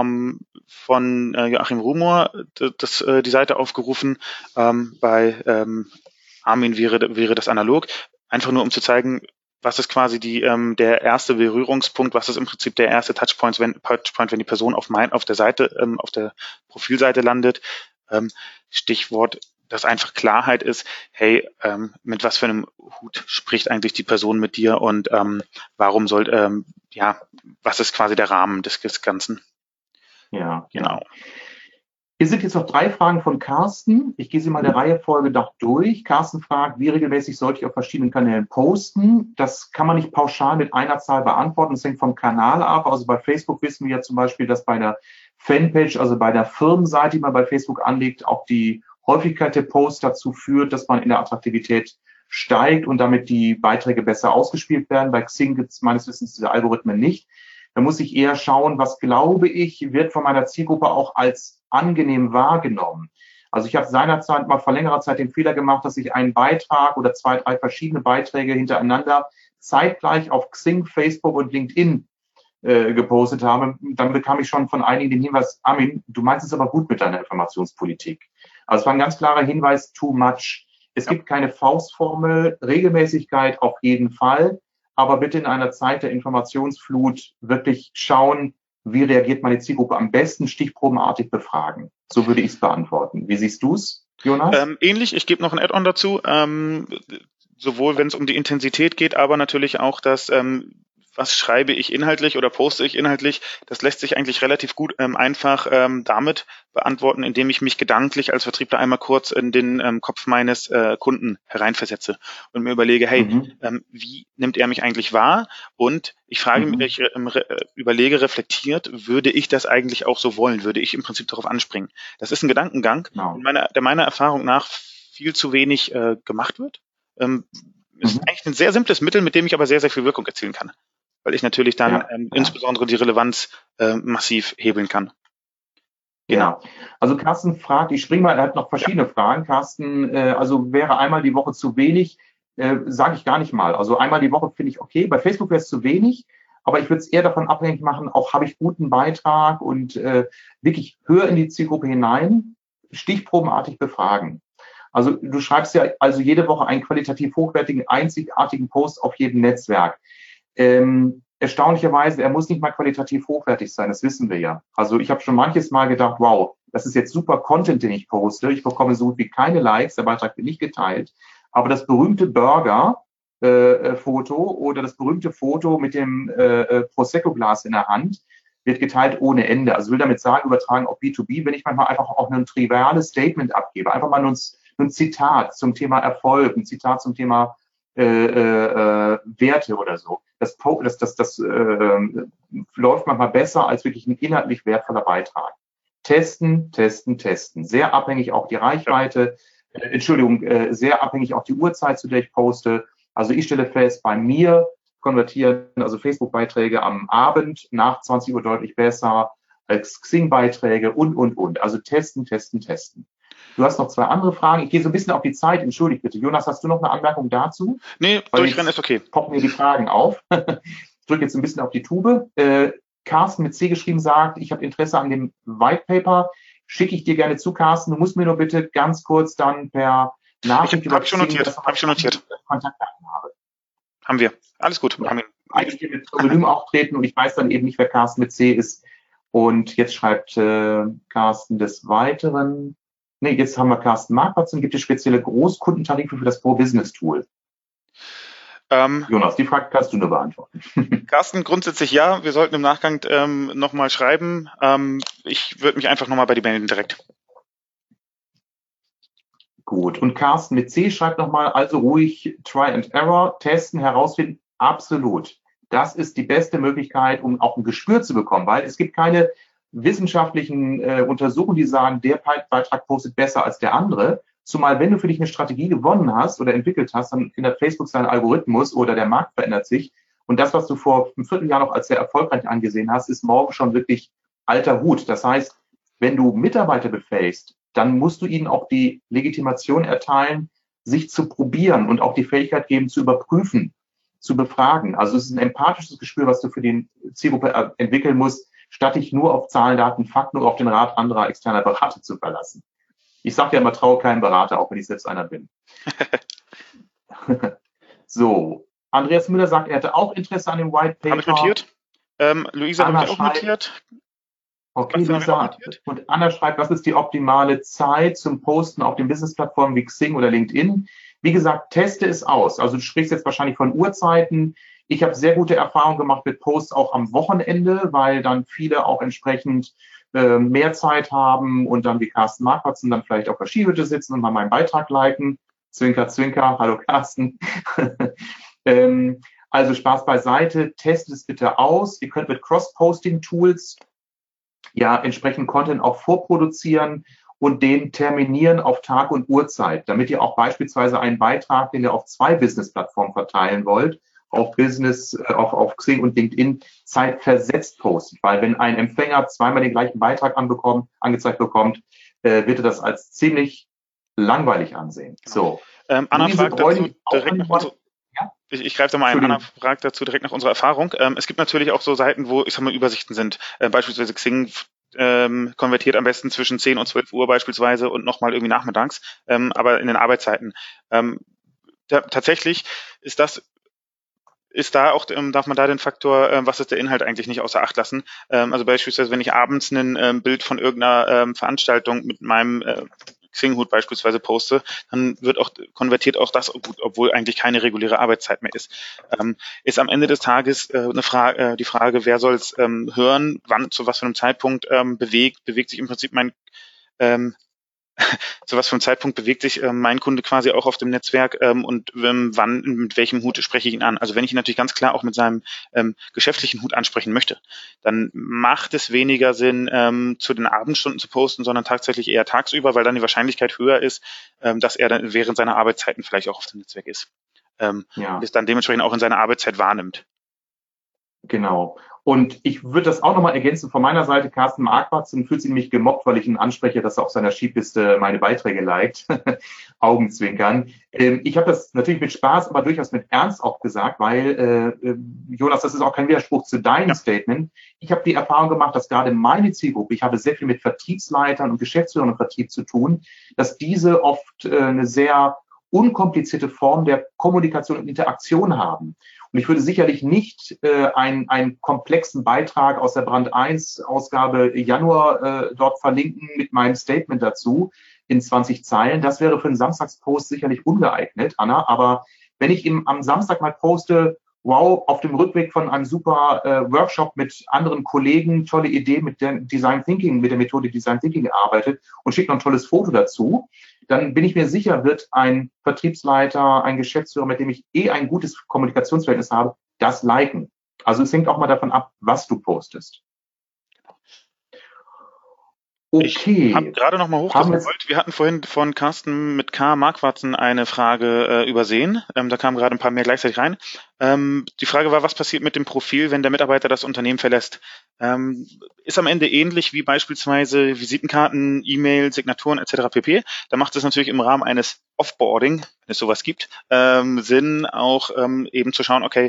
von Joachim Rumor die Seite aufgerufen. Bei Armin wäre das analog. Einfach nur, um zu zeigen, was ist quasi der erste Berührungspunkt, was ist im Prinzip der erste Touchpoint, wenn die Person auf der Seite, auf der Profilseite landet. Stichwort, dass einfach Klarheit ist, hey, mit was für einem Hut spricht eigentlich die Person mit dir und warum was ist quasi der Rahmen des Ganzen? Ja, genau. Hier sind jetzt noch 3 Fragen von Carsten. Ich gehe sie mal der Reihenfolge noch durch. Carsten fragt, wie regelmäßig sollte ich auf verschiedenen Kanälen posten? Das kann man nicht pauschal mit einer Zahl beantworten. Das hängt vom Kanal ab. Also bei Facebook wissen wir ja zum Beispiel, dass bei der Fanpage, also bei der Firmenseite, die man bei Facebook anlegt, auch die Häufigkeit der Posts dazu führt, dass man in der Attraktivität steigt und damit die Beiträge besser ausgespielt werden. Bei Xing gibt es meines Wissens diese Algorithmen nicht. Da muss ich eher schauen, was glaube ich, wird von meiner Zielgruppe auch als angenehm wahrgenommen. Also ich habe seinerzeit mal vor längerer Zeit den Fehler gemacht, dass ich einen Beitrag oder 2, 3 verschiedene Beiträge hintereinander zeitgleich auf Xing, Facebook und LinkedIn gepostet habe, dann bekam ich schon von einigen den Hinweis, Armin, du meinst es aber gut mit deiner Informationspolitik. Also es war ein ganz klarer Hinweis, too much. Es gibt keine Faustformel, Regelmäßigkeit auf jeden Fall, aber bitte in einer Zeit der Informationsflut wirklich schauen, wie reagiert meine Zielgruppe am besten, stichprobenartig befragen. So würde ich es beantworten. Wie siehst du es, Jonas? Ähnlich, ich gebe noch ein Add-on dazu, sowohl wenn es um die Intensität geht, aber natürlich auch das, was schreibe ich inhaltlich oder poste ich inhaltlich, das lässt sich eigentlich relativ gut einfach damit beantworten, indem ich mich gedanklich als Vertriebler einmal kurz in den Kopf meines Kunden hereinversetze und mir überlege, hey, wie nimmt er mich eigentlich wahr? Und ich frage mich, überlege, reflektiert, würde ich das eigentlich auch so wollen? Würde ich im Prinzip darauf anspringen? Das ist ein Gedankengang, der meiner Erfahrung nach viel zu wenig gemacht wird. Ist eigentlich ein sehr simples Mittel, mit dem ich aber sehr, sehr viel Wirkung erzielen kann, weil ich natürlich dann insbesondere die Relevanz massiv hebeln kann. Genau. Also Carsten fragt, ich springe mal, er hat noch verschiedene Fragen. Carsten, also wäre einmal die Woche zu wenig, sage ich gar nicht mal. Also einmal die Woche finde ich okay. Bei Facebook wäre es zu wenig, aber ich würde es eher davon abhängig machen, auch habe ich guten Beitrag und wirklich höher in die Zielgruppe hinein, stichprobenartig befragen. Also du schreibst ja also jede Woche einen qualitativ hochwertigen, einzigartigen Post auf jedem Netzwerk. Erstaunlicherweise, er muss nicht mal qualitativ hochwertig sein, das wissen wir ja. Also ich habe schon manches Mal gedacht, wow, das ist jetzt super Content, den ich poste. Ich bekomme so gut wie keine Likes, der Beitrag wird nicht geteilt. Aber das berühmte Burger-Foto oder das berühmte Foto mit dem Prosecco-Glas in der Hand wird geteilt ohne Ende. Also will damit sagen, übertragen auf B2B, wenn ich manchmal einfach auch ein triviales Statement abgebe, einfach mal nur ein Zitat zum Thema Erfolg, ein Zitat zum Thema Werte oder so. Das läuft manchmal besser als wirklich ein inhaltlich wertvoller Beitrag. Testen. Sehr abhängig auch die Reichweite, sehr abhängig auch die Uhrzeit, zu der ich poste. Also ich stelle fest, bei mir konvertieren also Facebook-Beiträge am Abend nach 20 Uhr deutlich besser als Xing-Beiträge und. Also testen. Du hast noch zwei andere Fragen. Ich gehe so ein bisschen auf die Zeit. Entschuldigt bitte. Jonas, hast du noch eine Anmerkung dazu? Nee, durchrennen ist okay. Poppen mir die Fragen auf. Ich drücke jetzt ein bisschen auf die Tube. Carsten mit C geschrieben sagt, ich habe Interesse an dem White Paper. Schicke ich dir gerne zu, Carsten. Du musst mir nur bitte ganz kurz dann per Nachricht Hab ich schon notiert. Kontaktdaten habe. Haben wir. Alles gut. Ja. Eigentlich hier mit Pseudonym auftreten und ich weiß dann eben nicht, wer Carsten mit C ist. Und jetzt schreibt Carsten des Weiteren. Jetzt haben wir Carsten Marquardt und gibt es spezielle Großkundentarife für das Pro-Business-Tool. Jonas, die Frage kannst du nur beantworten. Carsten, grundsätzlich ja. Wir sollten im Nachgang nochmal schreiben. Ich würde mich einfach nochmal bei dir melden direkt. Gut. Und Carsten mit C schreibt nochmal, also ruhig Try and Error, testen, herausfinden. Absolut. Das ist die beste Möglichkeit, um auch ein Gespür zu bekommen, weil es gibt keine wissenschaftlichen Untersuchungen, die sagen, der Beitrag postet besser als der andere. Zumal, wenn du für dich eine Strategie gewonnen hast oder entwickelt hast, dann ändert Facebook seinen Algorithmus oder der Markt verändert sich. Und das, was du vor einem Vierteljahr noch als sehr erfolgreich angesehen hast, ist morgen schon wirklich alter Hut. Das heißt, wenn du Mitarbeiter befähigst, dann musst du ihnen auch die Legitimation erteilen, sich zu probieren und auch die Fähigkeit geben, zu überprüfen, zu befragen. Also es ist ein empathisches Gespür, was du für die Zielgruppe entwickeln musst, statt dich nur auf Zahlen, Daten, Fakten oder auf den Rat anderer externer Berater zu verlassen. Ich sage ja immer, traue keinem Berater, auch wenn ich selbst einer bin. So, Andreas Müller sagt, er hätte auch Interesse an dem White Paper. Habe ich notiert. Luisa habe ich auch notiert. Okay, Luisa. Und Anna schreibt, was ist die optimale Zeit zum Posten auf den Business-Plattformen wie Xing oder LinkedIn? Wie gesagt, teste es aus. Also du sprichst jetzt wahrscheinlich von Uhrzeiten. Ich habe sehr gute Erfahrungen gemacht mit Posts auch am Wochenende, weil dann viele auch entsprechend mehr Zeit haben und dann wie Carsten Marquardt dann vielleicht auf der Skihütte sitzen und mal meinen Beitrag liken. Zwinker, zwinker. Hallo Carsten. Also Spaß beiseite. Testet es bitte aus. Ihr könnt mit Cross-Posting-Tools ja entsprechend Content auch vorproduzieren und den terminieren auf Tag und Uhrzeit, damit ihr auch beispielsweise einen Beitrag, den ihr auf 2 Business-Plattformen verteilen wollt, auf auf Xing und LinkedIn zeitversetzt postet. Weil wenn ein Empfänger zweimal den gleichen Beitrag angezeigt bekommt, wird er das als ziemlich langweilig ansehen. Genau. So. Anna fragt dazu direkt noch Ich greife da mal einen an, frage dazu direkt nach unserer Erfahrung. Es gibt natürlich auch so Seiten, wo, ich sag mal, Übersichten sind. Beispielsweise Xing konvertiert am besten zwischen 10 und 12 Uhr beispielsweise und nochmal irgendwie nachmittags, aber in den Arbeitszeiten. Tatsächlich ist da auch, darf man da den Faktor, was ist der Inhalt eigentlich nicht außer Acht lassen. Also beispielsweise, wenn ich abends ein Bild von irgendeiner Veranstaltung mit meinem Xing-Hut beispielsweise poste, dann konvertiert auch das gut, obwohl eigentlich keine reguläre Arbeitszeit mehr ist. Ist am Ende des Tages die Frage, wer soll es hören, wann, zu was für einem Zeitpunkt bewegt sich im Prinzip zu was für einem Zeitpunkt bewegt sich mein Kunde quasi auch auf dem Netzwerk und wann, mit welchem Hut spreche ich ihn an. Also wenn ich ihn natürlich ganz klar auch mit seinem geschäftlichen Hut ansprechen möchte, dann macht es weniger Sinn, zu den Abendstunden zu posten, sondern tatsächlich eher tagsüber, weil dann die Wahrscheinlichkeit höher ist, dass er dann während seiner Arbeitszeiten vielleicht auch auf dem Netzwerk ist. Und es dann dementsprechend auch in seiner Arbeitszeit wahrnimmt. Genau. Und ich würde das auch nochmal ergänzen von meiner Seite. Carsten Marquardt fühlt sich nämlich gemobbt, weil ich ihn anspreche, dass er auf seiner Skipiste meine Beiträge liked. Augenzwinkern. Ich habe das natürlich mit Spaß, aber durchaus mit Ernst auch gesagt, weil, Jonas, das ist auch kein Widerspruch zu deinem Statement. Ich habe die Erfahrung gemacht, dass gerade meine Zielgruppe, ich habe sehr viel mit Vertriebsleitern und Geschäftsführern im Vertrieb zu tun, dass diese oft eine sehr unkomplizierte Form der Kommunikation und Interaktion haben. Und ich würde sicherlich nicht einen komplexen Beitrag aus der Brand 1 Ausgabe Januar dort verlinken mit meinem Statement dazu in 20 Zeilen. Das wäre für einen Samstagspost sicherlich ungeeignet, Anna. Aber wenn ich am Samstag mal poste, wow, auf dem Rückweg von einem super Workshop mit anderen Kollegen, tolle Idee mit der Design Thinking, mit der Methode Design Thinking gearbeitet und schicke noch ein tolles Foto dazu, dann bin ich mir sicher, wird ein Vertriebsleiter, ein Geschäftsführer, mit dem ich ein gutes Kommunikationsverhältnis habe, das liken. Also es hängt auch mal davon ab, was du postest. Okay. Ich habe gerade noch mal hochgescrollt. Wir hatten vorhin von Carsten mit K. Marquardsen eine Frage übersehen. Da kamen gerade ein paar mehr gleichzeitig rein. Die Frage war, was passiert mit dem Profil, wenn der Mitarbeiter das Unternehmen verlässt? Ist am Ende ähnlich wie beispielsweise Visitenkarten, E-Mail, Signaturen etc. pp. Da macht es natürlich im Rahmen eines Offboarding, wenn es sowas gibt, Sinn, auch eben zu schauen, okay,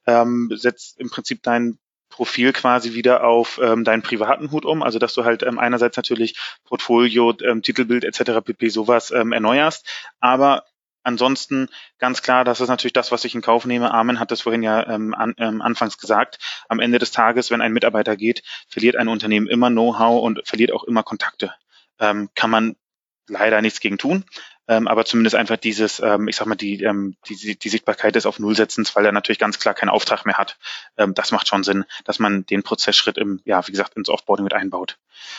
setzt im Prinzip dein Profil quasi wieder auf deinen privaten Hut um, also dass du halt einerseits natürlich Portfolio, Titelbild etc. pp. Sowas erneuerst, aber ansonsten ganz klar, das ist natürlich das, was ich in Kauf nehme. Armin hat das vorhin ja anfangs gesagt. Am Ende des Tages, wenn ein Mitarbeiter geht, verliert ein Unternehmen immer Know-how und verliert auch immer Kontakte. Kann man leider nichts gegen tun. Aber zumindest einfach dieses, ich sag mal, die Sichtbarkeit des auf Null setzens, weil er natürlich ganz klar keinen Auftrag mehr hat. Das macht schon Sinn, dass man den Prozessschritt wie gesagt, ins Offboarding mit einbaut.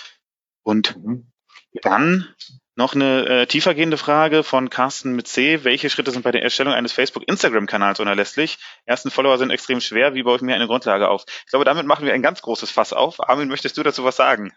Und dann noch eine tiefergehende Frage von Carsten mit C. Welche Schritte sind bei der Erstellung eines Facebook-Instagram-Kanals unerlässlich? Ersten Follower sind extrem schwer. Wie baue ich mir eine Grundlage auf? Ich glaube, damit machen wir ein ganz großes Fass auf. Armin, möchtest du dazu was sagen?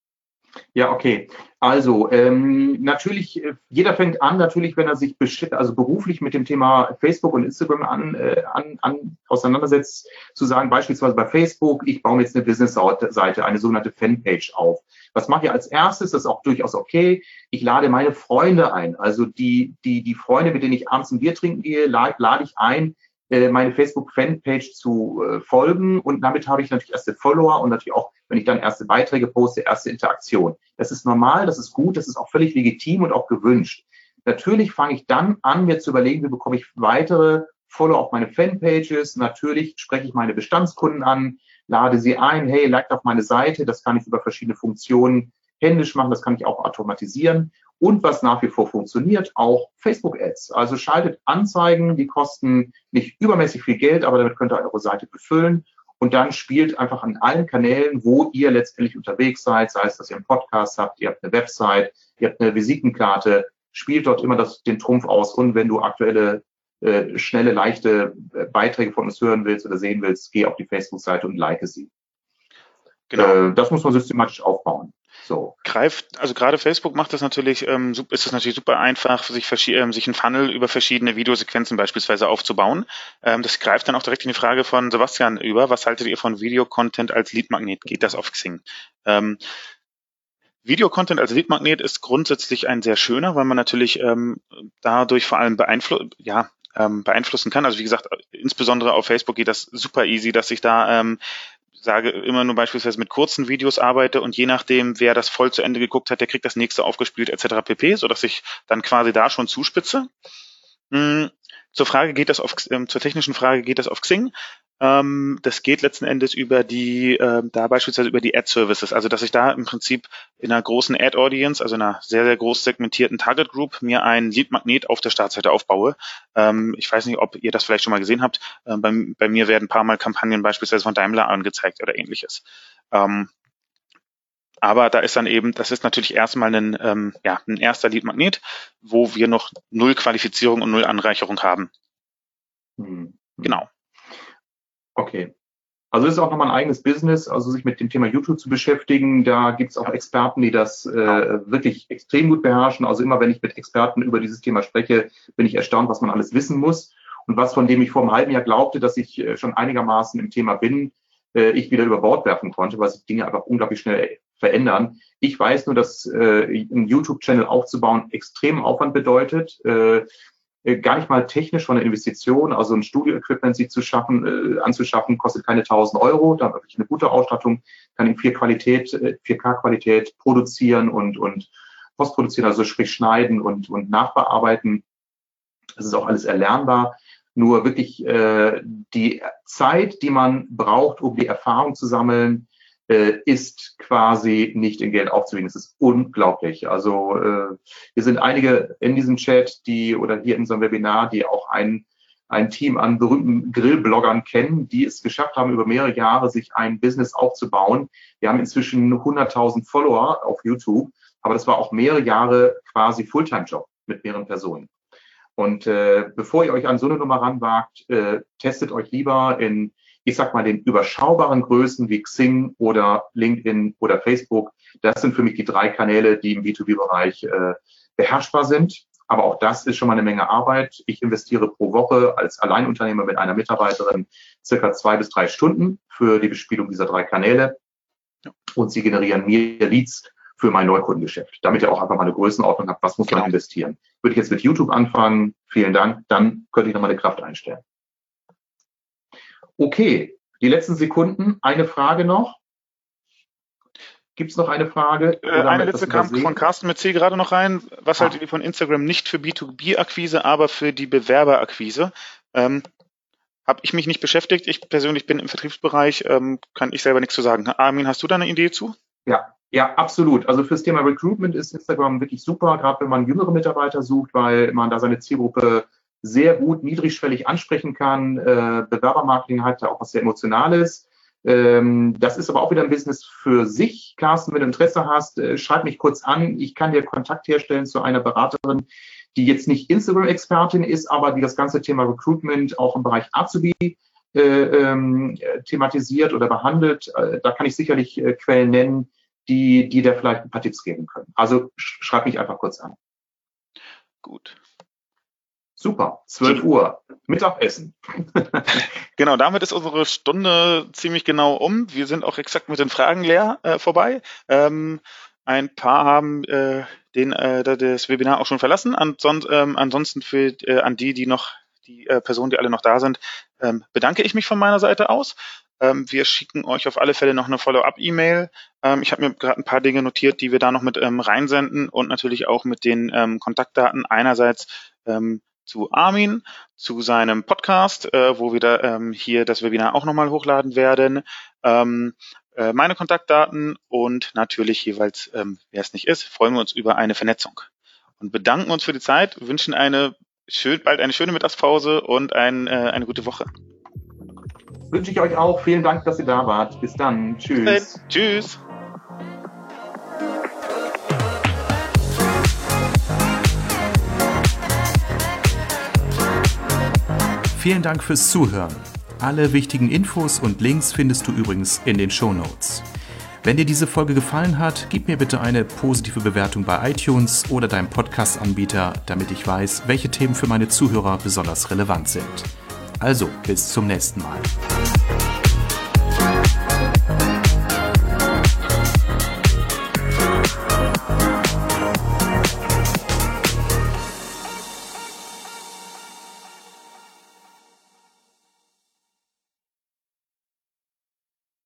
Ja, okay. Also natürlich, jeder fängt an, natürlich, wenn er sich beruflich mit dem Thema Facebook und Instagram auseinandersetzt, zu sagen, beispielsweise bei Facebook, ich baue mir jetzt eine Business-Seite, eine sogenannte Fanpage auf. Was mache ich als erstes? Das ist auch durchaus okay. Ich lade meine Freunde ein. Also die Freunde, mit denen ich abends ein Bier trinken gehe, lade ich ein, meine Facebook-Fanpage zu folgen, und damit habe ich natürlich erste Follower und natürlich auch, wenn ich dann erste Beiträge poste, erste Interaktion. Das ist normal, das ist gut, das ist auch völlig legitim und auch gewünscht. Natürlich fange ich dann an, mir zu überlegen, wie bekomme ich weitere Follower auf meine Fanpages. Natürlich spreche ich meine Bestandskunden an, lade sie ein, hey, liked auf meine Seite. Das kann ich über verschiedene Funktionen händisch machen, das kann ich auch automatisieren. Und was nach wie vor funktioniert, auch Facebook-Ads. Also schaltet Anzeigen, die kosten nicht übermäßig viel Geld, aber damit könnt ihr eure Seite befüllen. Und dann spielt einfach an allen Kanälen, wo ihr letztendlich unterwegs seid, sei es, dass ihr einen Podcast habt, ihr habt eine Website, ihr habt eine Visitenkarte, spielt dort immer den Trumpf aus. Und wenn du aktuelle, schnelle, leichte Beiträge von uns hören willst oder sehen willst, geh auf die Facebook-Seite und like sie. Genau. Das muss man systematisch aufbauen. So. Also gerade Facebook macht das natürlich, ist es natürlich super einfach, sich einen Funnel über verschiedene Videosequenzen beispielsweise aufzubauen. Das greift dann auch direkt in die Frage von Sebastian über. Was haltet ihr von Videocontent als Leadmagnet? Geht das auf Xing? Videocontent als Leadmagnet ist grundsätzlich ein sehr schöner, weil man natürlich dadurch vor allem beeinflussen kann. Also wie gesagt, insbesondere auf Facebook geht das super easy, dass ich da sage, immer nur beispielsweise mit kurzen Videos arbeite und je nachdem, wer das voll zu Ende geguckt hat, der kriegt das nächste aufgespielt etc. pp., sodass ich dann quasi da schon zuspitze. Zur technischen Frage geht das auf Xing. Das geht letzten Endes über da beispielsweise über die Ad-Services, also dass ich da im Prinzip in einer großen Ad-Audience, also in einer sehr, sehr groß segmentierten Target-Group, mir einen Lead-Magnet auf der Startseite aufbaue. Ich weiß nicht, ob ihr das vielleicht schon mal gesehen habt. Bei mir werden ein paar Mal Kampagnen beispielsweise von Daimler angezeigt oder ähnliches. Aber da ist dann eben, das ist natürlich erstmal ein erster Lead-Magnet, wo wir noch 0 Qualifizierung und 0 Anreicherung haben. Genau. Okay. Also das ist auch nochmal ein eigenes Business, also sich mit dem Thema YouTube zu beschäftigen. Da gibt es auch Experten, die das wirklich extrem gut beherrschen. Also immer, wenn ich mit Experten über dieses Thema spreche, bin ich erstaunt, was man alles wissen muss. Und was, von dem ich vor einem halben Jahr glaubte, dass ich schon einigermaßen im Thema bin, ich wieder über Bord werfen konnte, weil sich Dinge einfach unglaublich schnell verändern. Ich weiß nur, dass einen YouTube-Channel aufzubauen extremen Aufwand bedeutet. Gar nicht mal technisch von der Investition, also ein Studio-Equipment sich anzuschaffen, kostet keine 1.000 Euro. Da habe ich eine gute Ausstattung, kann in 4K-Qualität produzieren und postproduzieren, also sprich schneiden und nachbearbeiten. Das ist auch alles erlernbar. Nur wirklich die Zeit, die man braucht, um die Erfahrung zu sammeln, ist quasi nicht in Geld aufzuwiegen. Das ist unglaublich. Also wir sind einige in diesem Chat, oder hier in unserem Webinar, die auch ein Team an berühmten Grillbloggern kennen, die es geschafft haben, über mehrere Jahre sich ein Business aufzubauen. Wir haben inzwischen 100.000 Follower auf YouTube, aber das war auch mehrere Jahre quasi Fulltime-Job mit mehreren Personen. Und bevor ihr euch an so eine Nummer ranwagt, testet euch lieber in, ich sag mal, den überschaubaren Größen wie Xing oder LinkedIn oder Facebook. Das sind für mich die 3 Kanäle, die im B2B-Bereich beherrschbar sind. Aber auch das ist schon mal eine Menge Arbeit. Ich investiere pro Woche als Alleinunternehmer mit einer Mitarbeiterin circa 2 bis 3 Stunden für die Bespielung dieser 3 Kanäle. Und sie generieren mir Leads für mein Neukundengeschäft, damit ihr auch einfach mal eine Größenordnung habt, was muss man investieren. Würde ich jetzt mit YouTube anfangen, vielen Dank, dann könnte ich noch mal eine Kraft einstellen. Okay, die letzten Sekunden, eine Frage noch. Gibt es noch eine Frage? Eine letzte kam von Carsten mit C gerade noch rein. Was haltet ihr von Instagram nicht für B2B-Akquise, aber für die Bewerberakquise? Habe ich mich nicht beschäftigt. Ich persönlich bin im Vertriebsbereich, kann ich selber nichts zu sagen. Armin, hast du da eine Idee zu? Ja, absolut. Also fürs Thema Recruitment ist Instagram wirklich super, gerade wenn man jüngere Mitarbeiter sucht, weil man da seine Zielgruppe sehr gut niedrigschwellig ansprechen kann. Bewerbermarketing hat da auch was sehr Emotionales. Das ist aber auch wieder ein Business für sich. Carsten, wenn du Interesse hast, schreib mich kurz an. Ich kann dir Kontakt herstellen zu einer Beraterin, die jetzt nicht Instagram-Expertin ist, aber die das ganze Thema Recruitment auch im Bereich Azubi thematisiert oder behandelt. Da kann ich sicherlich Quellen nennen, die dir vielleicht ein paar Tipps geben können. Also schreib mich einfach kurz an. Gut. Super, 12 Uhr, Mittagessen. Genau, damit ist unsere Stunde ziemlich genau um. Wir sind auch exakt mit den Fragen leer vorbei. Ein paar haben das Webinar auch schon verlassen. Ansonsten an die Personen, die alle noch da sind, bedanke ich mich von meiner Seite aus. Wir schicken euch auf alle Fälle noch eine Follow-up-E-Mail. Ich habe mir gerade ein paar Dinge notiert, die wir da noch mit reinsenden und natürlich auch mit den Kontaktdaten einerseits zu Armin, zu seinem Podcast, wo wir da hier das Webinar auch nochmal hochladen werden, meine Kontaktdaten und natürlich jeweils, wer es nicht ist, freuen wir uns über eine Vernetzung und bedanken uns für die Zeit, wünschen bald eine schöne Mittagspause und eine gute Woche. Wünsche ich euch auch. Vielen Dank, dass ihr da wart. Bis dann. Tschüss. Tschüss. Vielen Dank fürs Zuhören. Alle wichtigen Infos und Links findest du übrigens in den Shownotes. Wenn dir diese Folge gefallen hat, gib mir bitte eine positive Bewertung bei iTunes oder deinem Podcast-Anbieter, damit ich weiß, welche Themen für meine Zuhörer besonders relevant sind. Also, bis zum nächsten Mal.